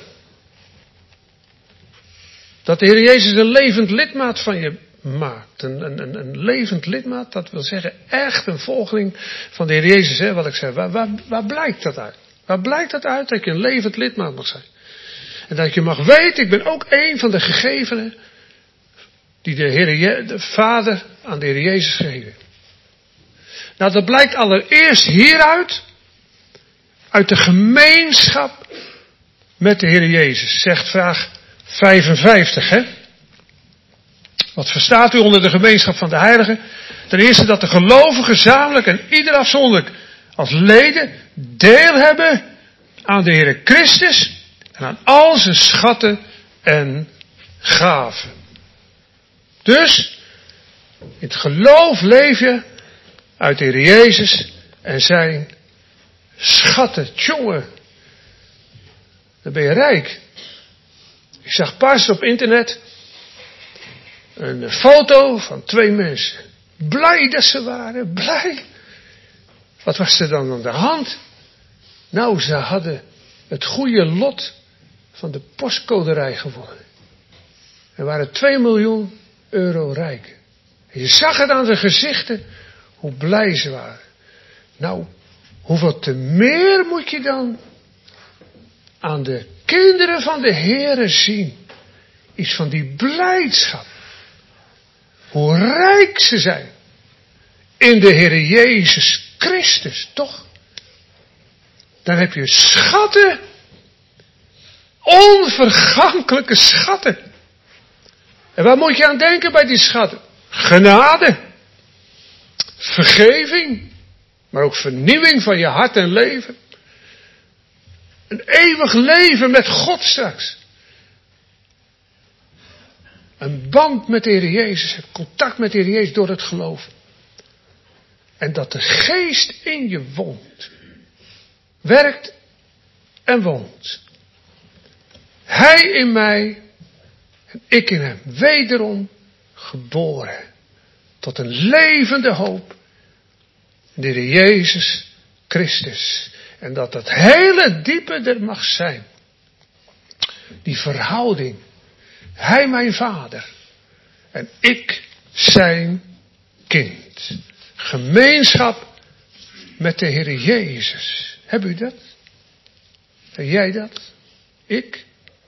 Dat de Heer Jezus een levend lidmaat van je maakt. Een levend lidmaat, dat wil zeggen echt een volgeling van de Heer Jezus, hè, wat ik zei. Waar blijkt dat uit? Waar blijkt dat uit dat je een levend lidmaat mag zijn? En dat je mag weten, ik ben ook een van de gegevenen die de Vader aan de Heer Jezus gegeven. Nou, dat blijkt allereerst hieruit, uit de gemeenschap met de Heer Jezus. Zegt vraag 55, hè? Wat verstaat u onder de gemeenschap van de heiligen? Ten eerste dat de gelovigen gezamenlijk en ieder afzonderlijk als leden deel hebben aan de Heer Christus en aan al zijn schatten en gaven. Dus, in het geloof leef je uit de Heer Jezus en zijn schatten. Tjonge, dan ben je rijk. Ik zag pas op internet een foto van 2 mensen. Blij dat ze waren, blij. Wat was er dan aan de hand? Nou, ze hadden het goede lot van de postcoderij gewonnen. Er waren 2 miljoen euro rijk. En je zag het aan de gezichten hoe blij ze waren. Nou, hoeveel te meer moet je dan aan de kinderen van de Heere zien. Iets van die blijdschap. Hoe rijk ze zijn. In de Heere Jezus Christus, toch? Dan heb je schatten. Onvergankelijke schatten. En waar moet je aan denken bij die schatten? Genade. Vergeving. Maar ook vernieuwing van je hart en leven. Een eeuwig leven met God straks. Een band met de Heer Jezus. Het contact met de Heer Jezus door het geloof. En dat de geest in je woont. Werkt en woont. Hij in mij en ik in hem. Wederom geboren. Tot een levende hoop. De Heer Jezus Christus. En dat het hele diepe er mag zijn. Die verhouding. Hij mijn vader. En ik zijn kind. Gemeenschap met de Heer Jezus. Heb u dat? Heb jij dat? Ik?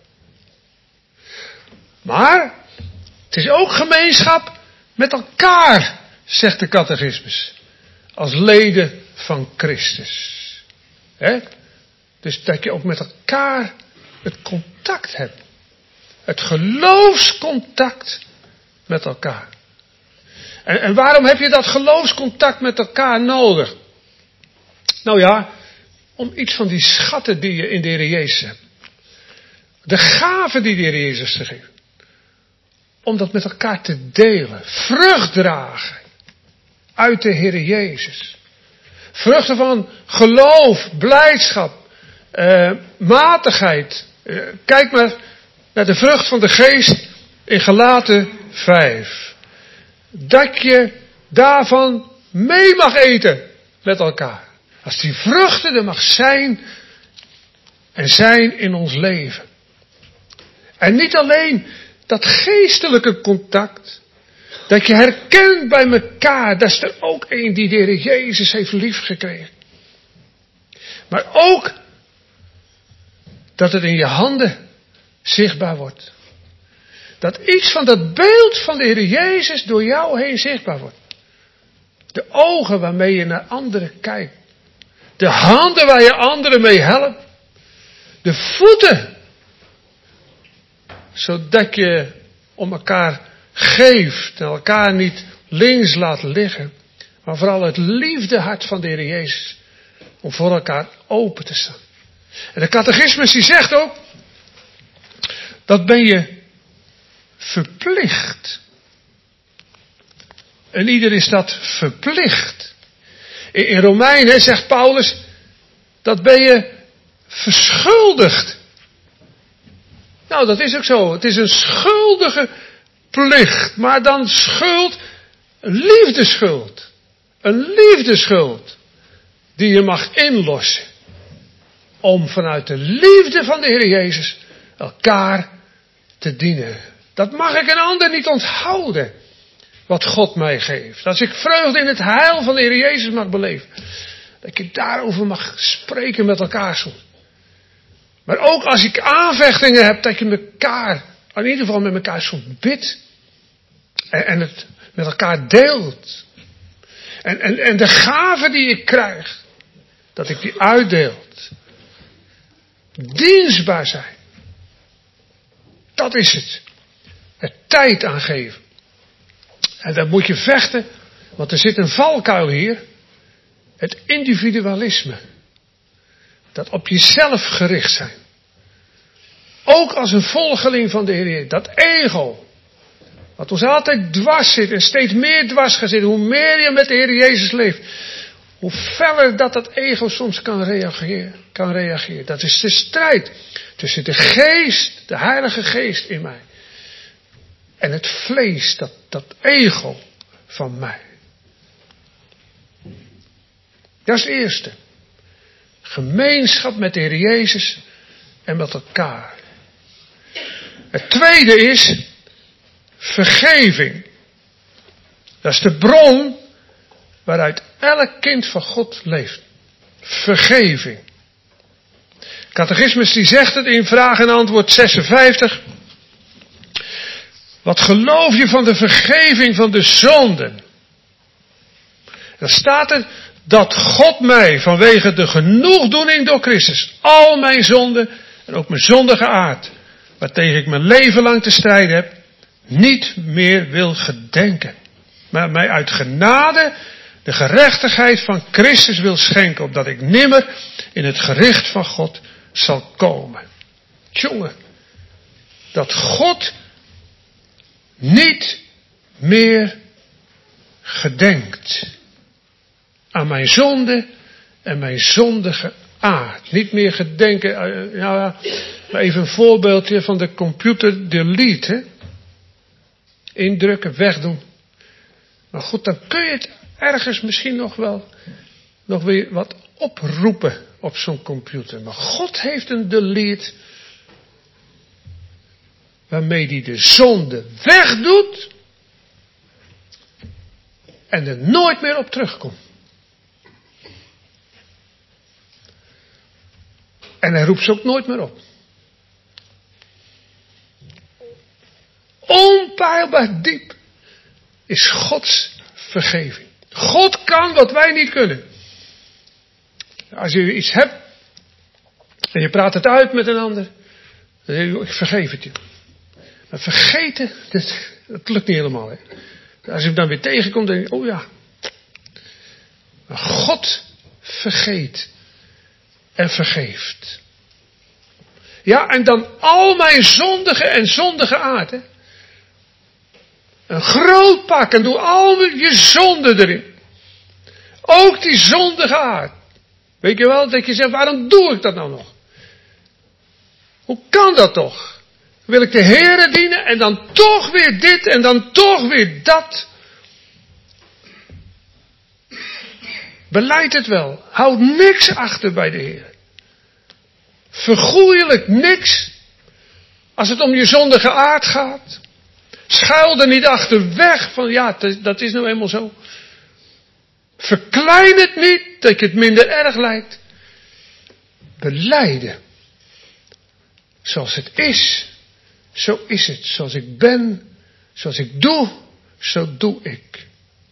Maar het is ook gemeenschap met elkaar, zegt de catechismus. Als leden van Christus. He? Dus dat je ook met elkaar het contact hebt. Het geloofscontact met elkaar. En waarom heb je dat geloofscontact met elkaar nodig? Nou ja, om iets van die schatten die je in de Heer Jezus hebt. De gaven die de Heer Jezus te geven. Om dat met elkaar te delen. Vrucht dragen. Uit de Heer Jezus. Vruchten van geloof, blijdschap, matigheid. Kijk maar naar de vrucht van de geest in Galaten 5. Dat je daarvan mee mag eten met elkaar. Als die vruchten er mag zijn en zijn in ons leven. En niet alleen dat geestelijke contact. Dat je herkent bij elkaar. Dat is er ook een die de Heer Jezus heeft liefgekregen. Maar ook dat het in je handen zichtbaar wordt. Dat iets van dat beeld van de Heer Jezus door jou heen zichtbaar wordt. De ogen waarmee je naar anderen kijkt. De handen waar je anderen mee helpt. De voeten. Zodat je om elkaar geeft en elkaar niet links laat liggen. Maar vooral het liefdehart van de Heer Jezus. Om voor elkaar open te staan. En de catechismus die zegt ook. Dat ben je verplicht. En ieder is dat verplicht. In Romeinen zegt Paulus. Dat ben je verschuldigd. Nou, dat is ook zo. Het is een schuldige plicht. Maar dan schuld, een liefdeschuld. Een liefdeschuld. Die je mag inlossen. Om vanuit de liefde van de Heer Jezus elkaar te dienen. Dat mag ik een ander niet onthouden. Wat God mij geeft. Als ik vreugde in het heil van de Heer Jezus mag beleven. Dat je daarover mag spreken met elkaar soms. Maar ook als ik aanvechtingen heb, dat je elkaar, in ieder geval met elkaar soms bidt. En het met elkaar deelt. En de gaven die ik krijg, dat ik die uitdeelt. Dienstbaar zijn. Dat is het. Het tijd aangeven. En dan moet je vechten, want er zit een valkuil hier. Het individualisme. Dat op jezelf gericht zijn. Ook als een volgeling van de Heer Jezus. Dat ego. Wat ons altijd dwars zit en steeds meer dwars gaat zitten. Hoe meer je met de Heer Jezus leeft. Hoe feller dat ego soms kan reageren. Dat is de strijd tussen de geest, de Heilige Geest in mij. En het vlees, dat ego van mij. Dat is het eerste. Gemeenschap met de Heer Jezus en met elkaar. Het tweede is vergeving. Dat is de bron waaruit elk kind van God leeft. Vergeving. Catechismus die zegt het in vraag en antwoord 56. Wat geloof je van de vergeving van de zonden? Dan staat er dat God mij vanwege de genoegdoening door Christus al mijn zonden en ook mijn zondige aard, waartegen ik mijn leven lang te strijden heb, niet meer wil gedenken. Maar mij uit genade de gerechtigheid van Christus wil schenken, opdat ik nimmer in het gericht van God zal komen. Jongen, dat God niet meer gedenkt aan mijn zonde en mijn zondige aard. Niet meer gedenken, maar even een voorbeeldje van de computer delete. Hè? Indrukken, wegdoen. Maar goed, dan kun je het ergens misschien nog weer wat oproepen op zo'n computer. Maar God heeft een delete waarmee hij de zonde wegdoet en er nooit meer op terugkomt. En hij roept ze ook nooit meer op. Onpeilbaar diep is Gods vergeving. God kan wat wij niet kunnen. Als je iets hebt en je praat het uit met een ander, dan zeg je, ik vergeef het je. Maar vergeten, dat lukt niet helemaal. Hè? Als je hem dan weer tegenkomt, dan denk je, oh ja. Maar God vergeet en vergeeft. Ja, en dan al mijn zondige en zondige aard. Hè? Een groot pak en doe al je zonden erin. Ook die zondige aard. Weet je wel, dat je zegt, waarom doe ik dat nou nog? Hoe kan dat toch? Wil ik de Heere dienen en dan toch weer dit en dan toch weer dat? Beleid het wel. Houd niks achter bij de Heer. Vergoeilijk niks. Als het om je zondige aard gaat. Schuil er niet achter weg van ja, dat is nou eenmaal zo. Verklein het niet, dat je het minder erg lijkt. Belijden. Zoals het is, zo is het. Zoals ik ben, zoals ik doe, zo doe ik.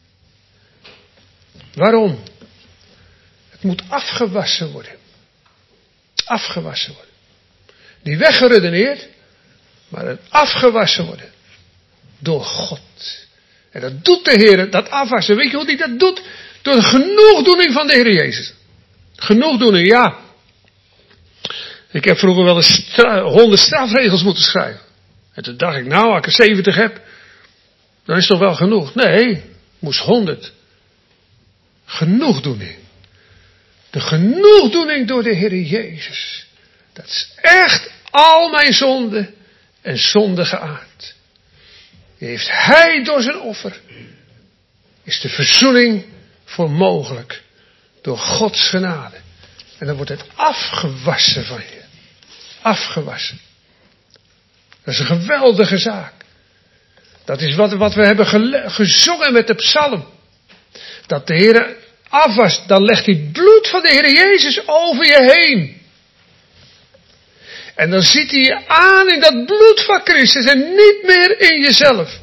Waarom? Het moet afgewassen worden. Afgewassen worden. Niet weggeredeneerd, maar het afgewassen worden. Door God. En dat doet de Heer, dat afwassen. Weet je hoe hij dat doet? Door de genoegdoening van de Heer Jezus. Genoegdoening, ja. Ik heb vroeger wel eens 100 strafregels moeten schrijven. En toen dacht ik, nou, als ik er 70 heb, dan is het toch wel genoeg. Nee, moest 100. Genoegdoening. De genoegdoening door de Heer Jezus. Dat is echt al mijn zonde en zondige aard. Die heeft Hij door zijn offer. Is de verzoening voor mogelijk. Door Gods genade. En dan wordt het afgewassen van je. Afgewassen. Dat is een geweldige zaak. Dat is wat we hebben gezongen met de psalm. Dat de Heer afwast. Dan legt hij bloed van de Heer Jezus over je heen. En dan ziet hij je aan in dat bloed van Christus en niet meer in jezelf.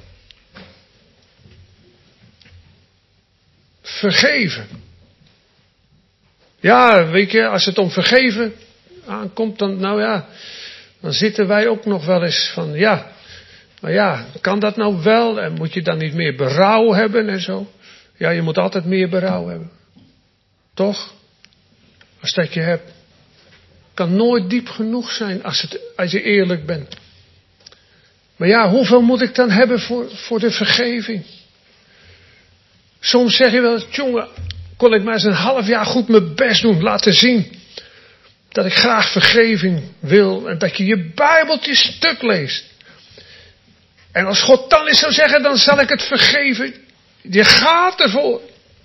Vergeven. Ja, weet je, als het om vergeven aankomt, dan zitten wij ook nog wel eens van, maar kan dat nou wel? En moet je dan niet meer berouw hebben en zo? Ja, je moet altijd meer berouw hebben. Toch? Als dat je hebt. Kan nooit diep genoeg zijn als je eerlijk bent. Maar hoeveel moet ik dan hebben voor de vergeving? Soms zeg je wel, jongen, kon ik maar eens een half jaar goed mijn best doen, laten zien. Dat ik graag vergeving wil en dat je je Bijbeltje stuk leest. En als God dan eens zou zeggen, dan zal ik het vergeven. Je gaat ervoor.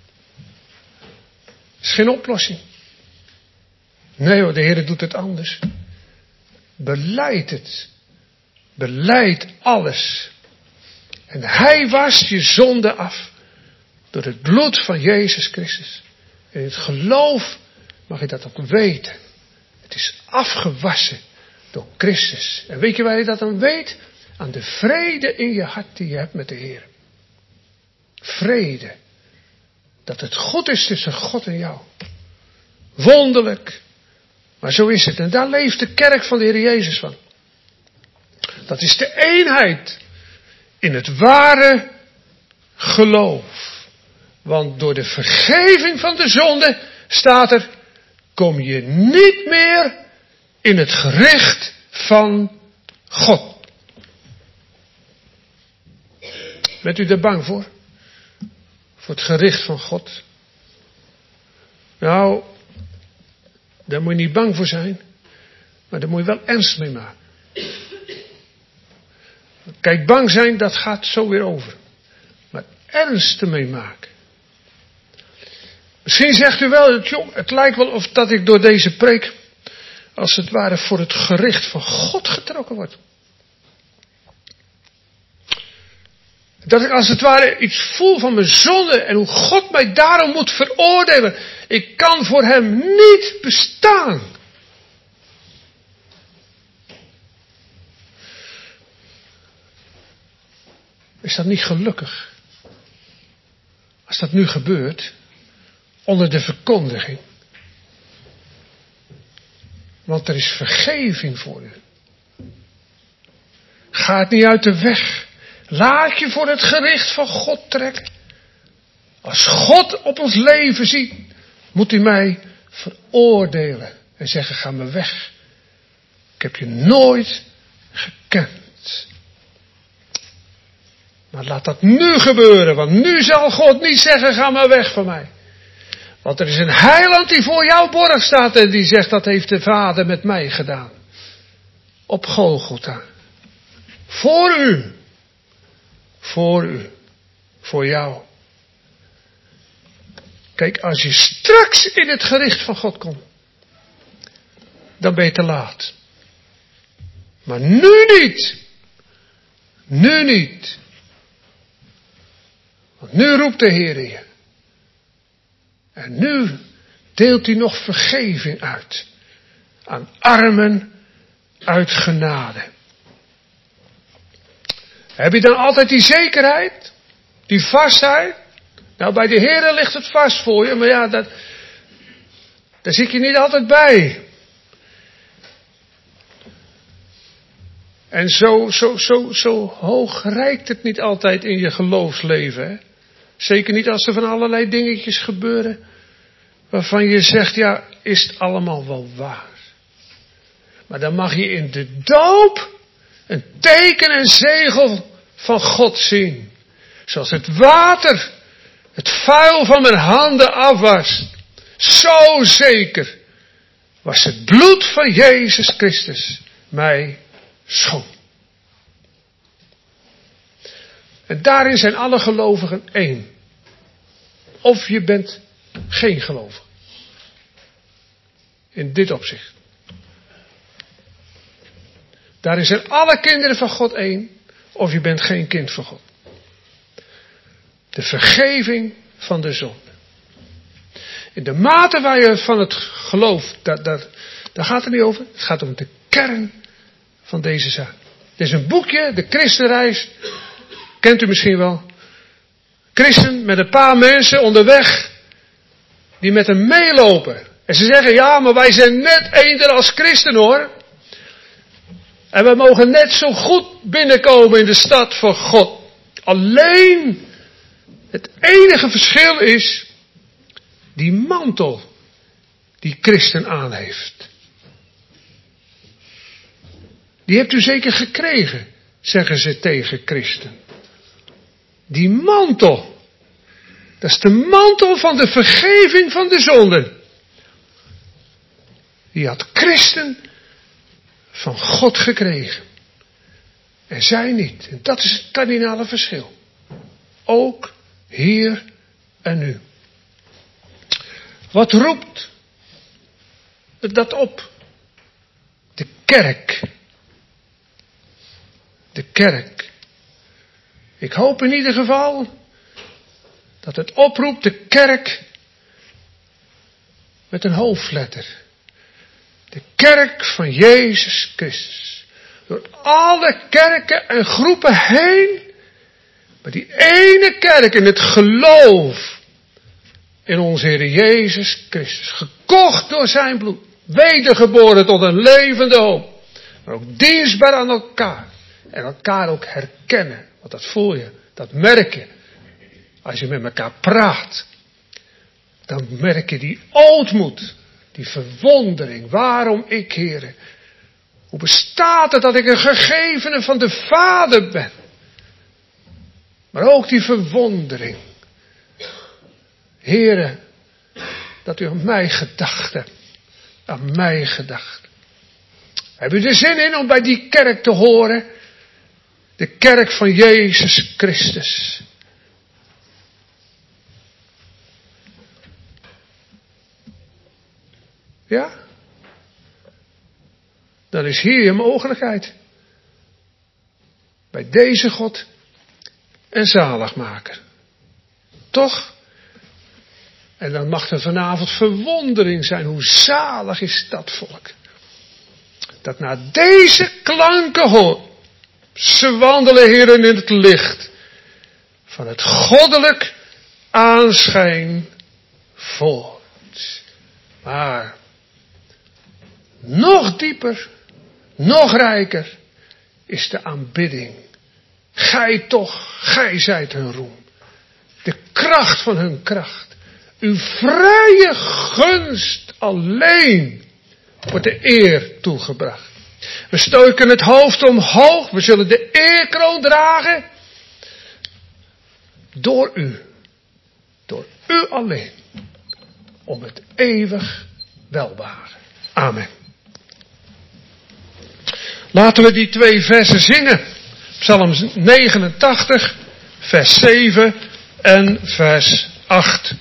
Dat is geen oplossing. Nee hoor, de Heer doet het anders. Belijd het. Belijd alles. En Hij wast je zonde af. Door het bloed van Jezus Christus. En in het geloof mag je dat ook weten. Het is afgewassen door Christus. En weet je waar je dat dan weet? Aan de vrede in je hart die je hebt met de Heer. Vrede. Dat het goed is tussen God en jou. Wonderlijk. Maar zo is het. En daar leeft de kerk van de Heer Jezus van. Dat is de eenheid in het ware geloof. Want door de vergeving van de zonde staat er, kom je niet meer in het gericht van God. Bent u er bang voor? Voor het gericht van God? Nou, daar moet je niet bang voor zijn. Maar daar moet je wel ernst mee maken. Kijk, bang zijn, dat gaat zo weer over. Maar ernst ermee maken. Misschien zegt u wel, het lijkt wel of dat ik door deze preek, als het ware, voor het gericht van God getrokken word. Dat ik als het ware iets voel van mijn zonde en hoe God mij daarom moet veroordelen. Ik kan voor Hem niet bestaan. Is dat niet gelukkig? Als dat nu gebeurt, onder de verkondiging. Want er is vergeving voor u. Ga het niet uit de weg. Laat je voor het gericht van God trekken. Als God op ons leven ziet, moet hij mij veroordelen. En zeggen, ga maar weg. Ik heb je nooit gekend. Maar laat dat nu gebeuren. Want nu zal God niet zeggen, ga maar weg van mij. Want er is een heiland die voor jou borg staat. En die zegt, dat heeft de Vader met mij gedaan. Op Golgotha. Voor u. Voor u. Voor jou. Kijk, als je straks in het gericht van God komt. Dan ben je te laat. Maar nu niet. Nu niet. Want nu roept de Heer je. En nu deelt hij nog vergeving uit. Aan armen uit genade. Heb je dan altijd die zekerheid? Die vastheid? Nou, bij de Heer ligt het vast voor je. Maar daar zit je niet altijd bij. En zo hoog reikt het niet altijd in je geloofsleven. Hè? Zeker niet als er van allerlei dingetjes gebeuren. Waarvan je zegt, ja, is het allemaal wel waar. Maar dan mag je in de doop een teken en zegel van God zien. Zoals het water het vuil van mijn handen afwast. Zo zeker was het bloed van Jezus Christus mij schoon. En daarin zijn alle gelovigen één. Of je bent geen gelovige. In dit opzicht. Daarin zijn alle kinderen van God één. Of je bent geen kind van God. De vergeving van de zonde. In de mate waar je van het geloof, daar gaat het niet over. Het gaat om de kern van deze zaak. Er is een boekje, de Christenreis. Kent u misschien wel. Christen met een paar mensen onderweg. Die met hem meelopen. En ze zeggen, ja, maar wij zijn net eender als christen hoor. En we mogen net zo goed binnenkomen in de stad van God. Alleen, het enige verschil is, die mantel die christen aan heeft. Die hebt u zeker gekregen, zeggen ze tegen christen. Die mantel, dat is de mantel van de vergeving van de zonden. Die had christen van God gekregen. En zij niet. En dat is het kardinale verschil. Ook hier en nu. Wat roept dat op? De kerk. De kerk. Ik hoop in ieder geval dat het oproept de kerk met een hoofdletter. De kerk van Jezus Christus. Door alle kerken en groepen heen. Maar die ene kerk in het geloof in onze Heer Jezus Christus. Gekocht door zijn bloed. Wedergeboren tot een levende hoop. Maar ook dienstbaar aan elkaar. En elkaar ook herkennen. Want dat voel je. Dat merk je. Als je met elkaar praat. Dan merk je die ootmoed. Die verwondering. Waarom ik, Heere? Hoe bestaat het dat ik een gegevene van de Vader ben? Maar ook die verwondering. Heere, dat u aan mij gedacht hebt. Aan mij gedacht. Heb u er zin in om bij die kerk te horen? De kerk van Jezus Christus. Ja? Dan is hier je mogelijkheid. Bij deze God en zaligmaker. Toch? En dan mag er vanavond verwondering zijn. Hoe zalig is dat volk. Dat na deze klanken hoort. Ze wandelen, heren, in het licht. Van het goddelijk aanschijn voort. Maar nog dieper, nog rijker is de aanbidding. Gij toch, gij zijt hun roem. De kracht van hun kracht. Uw vrije gunst alleen wordt de eer toegebracht. We stoken het hoofd omhoog. We zullen de eerkroon dragen. Door u. Door u alleen. Om het eeuwig welbehagen. Amen. Laten we die 2 versen zingen. Psalm 89, vers 7 en vers 8.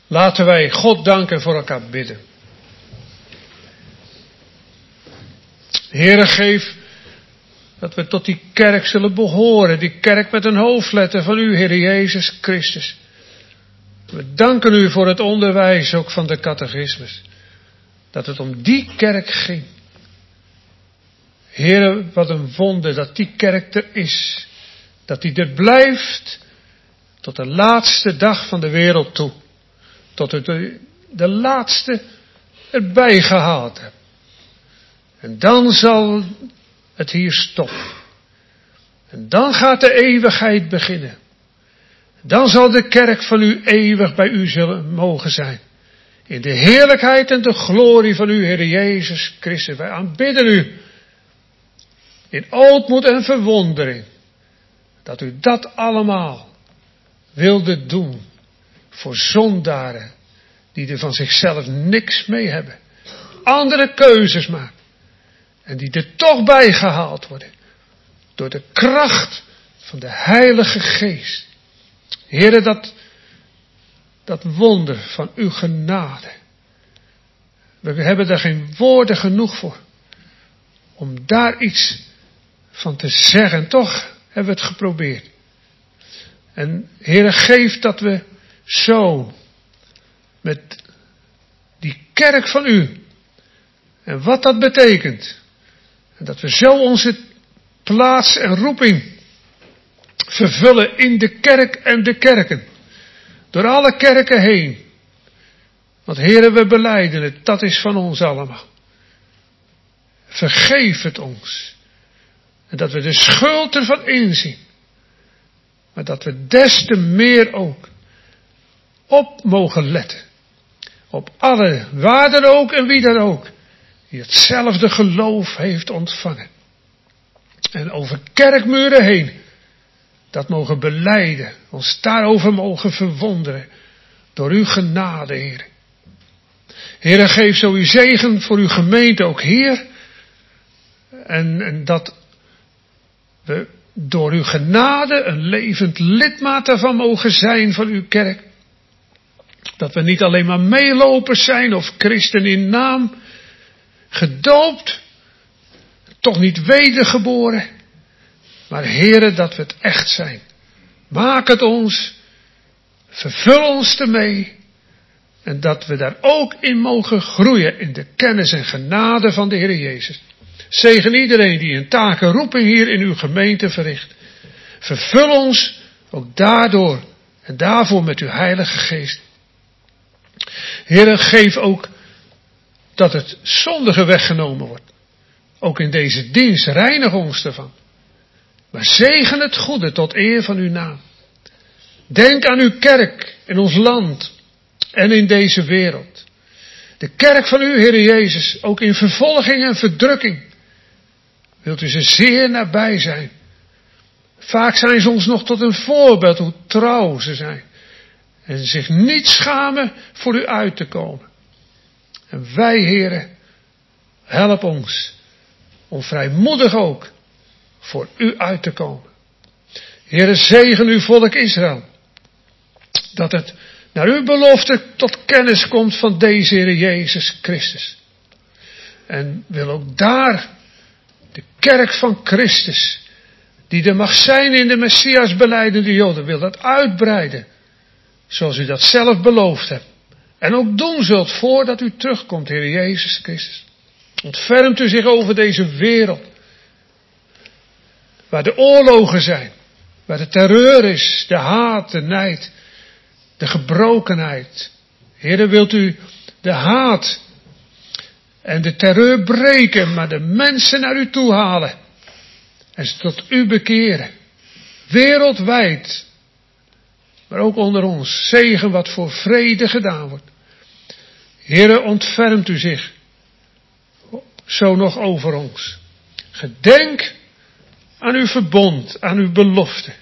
Laten wij God danken en voor elkaar bidden. Heere, geef dat we tot die kerk zullen behoren. Die kerk met een hoofdletter van u, Heer Jezus Christus. We danken u voor het onderwijs ook van de catechismus. Dat het om die kerk ging. Heere, wat een wonder dat die kerk er is. Dat die er blijft tot de laatste dag van de wereld toe. Tot we de laatste erbij gehaald hebben. En dan zal het hier stoppen. En dan gaat de eeuwigheid beginnen. Dan zal de kerk van u eeuwig bij u zullen mogen zijn. In de heerlijkheid en de glorie van u, Heer Jezus Christus. Wij aanbidden u. In ootmoed en verwondering. Dat u dat allemaal wilde doen. Voor zondaren. Die er van zichzelf niks mee hebben. Andere keuzes maken. En die er toch bij gehaald worden. Door de kracht van de Heilige Geest. Heere, dat wonder van uw genade. We hebben daar geen woorden genoeg voor. Om daar iets van te zeggen. Toch hebben we het geprobeerd. En Heere, geef dat we zo met die kerk van u. En wat dat betekent. En dat we zo onze plaats en roeping vervullen in de kerk en de kerken. Door alle kerken heen. Want Heere, we belijden het. Dat is van ons allemaal. Vergeef het ons. En dat we de schuld ervan inzien. Maar dat we des te meer ook op mogen letten. Op alle, waar dan ook en wie dan ook. Die hetzelfde geloof heeft ontvangen. En over kerkmuren heen. Dat mogen belijden. Ons daarover mogen verwonderen. Door uw genade, Heer. Heer, geef zo uw zegen voor uw gemeente ook hier. En dat we door uw genade een levend lidmaat daarvan mogen zijn van uw kerk. Dat we niet alleen maar meelopers zijn of christen in naam. Gedoopt. Toch niet wedergeboren. Maar Heere, dat we het echt zijn. Maak het ons. Vervul ons ermee. En dat we daar ook in mogen groeien. In de kennis en genade van de Heer Jezus. Zegen iedereen die een taak en roeping hier in uw gemeente verricht. Vervul ons ook daardoor. En daarvoor met uw Heilige Geest. Heere, geef ook dat het zondige weggenomen wordt. Ook in deze dienst, reinig ons ervan. Maar zegen het goede tot eer van uw naam. Denk aan uw kerk in ons land en in deze wereld. De kerk van u, Heer Jezus, ook in vervolging en verdrukking. Wilt u ze zeer nabij zijn. Vaak zijn ze ons nog tot een voorbeeld hoe trouw ze zijn. En zich niet schamen voor u uit te komen. En wij, Heere, help ons om vrijmoedig ook voor u uit te komen. Heere, zegen uw volk Israël. Dat het naar uw belofte tot kennis komt van deze Heere Jezus Christus. En wil ook daar de kerk van Christus, die er mag zijn in de Messias belijdende Joden, wil dat uitbreiden. Zoals u dat zelf beloofd hebt. En ook doen zult voordat u terugkomt, Heer Jezus Christus. Ontfermt u zich over deze wereld. Waar de oorlogen zijn. Waar de terreur is. De haat, de nijd. De gebrokenheid. Heer, wilt u de haat en de terreur breken. Maar de mensen naar u toe halen. En ze tot u bekeren. Wereldwijd. Maar ook onder ons. Zegen wat voor vrede gedaan wordt. Heere, ontfermt u zich zo nog over ons. Gedenk aan uw verbond, aan uw belofte.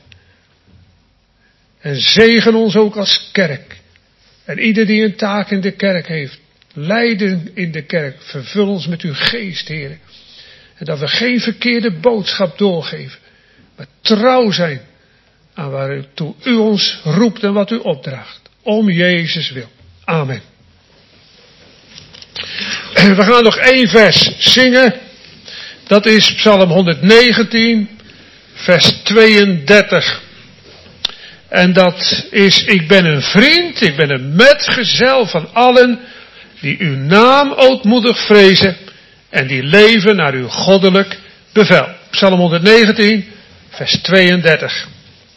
En zegen ons ook als kerk. En ieder die een taak in de kerk heeft, leiden in de kerk, vervul ons met uw geest, Heere. En dat we geen verkeerde boodschap doorgeven, maar trouw zijn aan waartoe u ons roept en wat u opdraagt. Om Jezus wil. Amen. We gaan nog 1 vers zingen. Dat is Psalm 119, vers 32. En dat is: ik ben een vriend, ik ben een metgezel van allen die uw naam ootmoedig vrezen en die leven naar uw goddelijk bevel. Psalm 119, vers 32.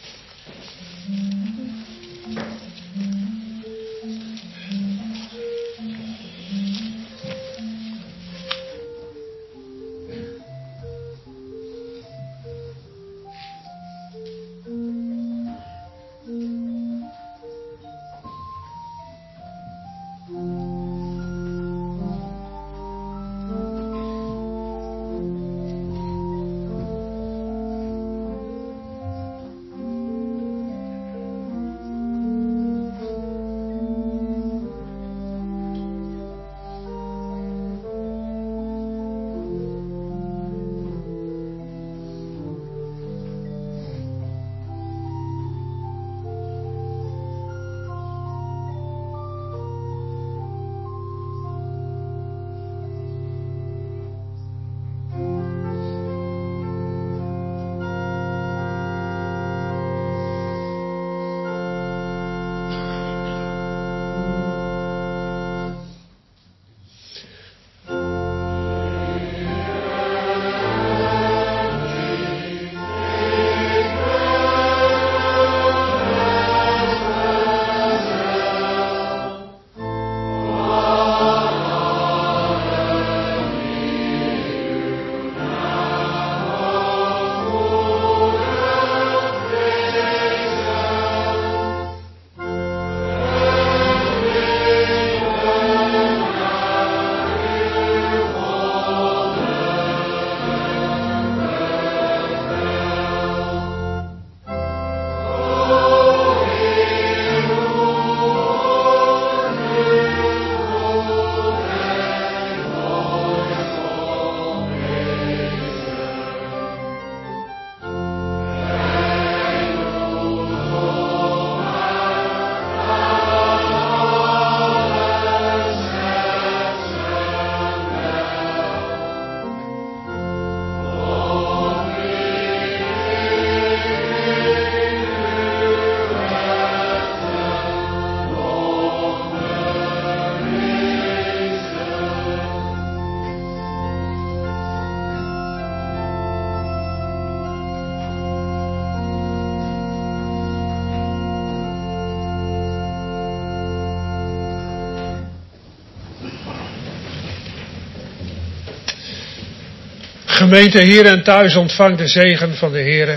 Gemeente hier en thuis, ontvang de zegen van de Heere.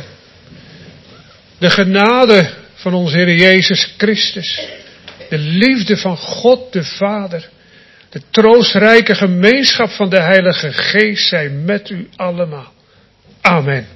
De genade van onze Heer Jezus Christus. De liefde van God de Vader. De troostrijke gemeenschap van de Heilige Geest zij met u allemaal. Amen.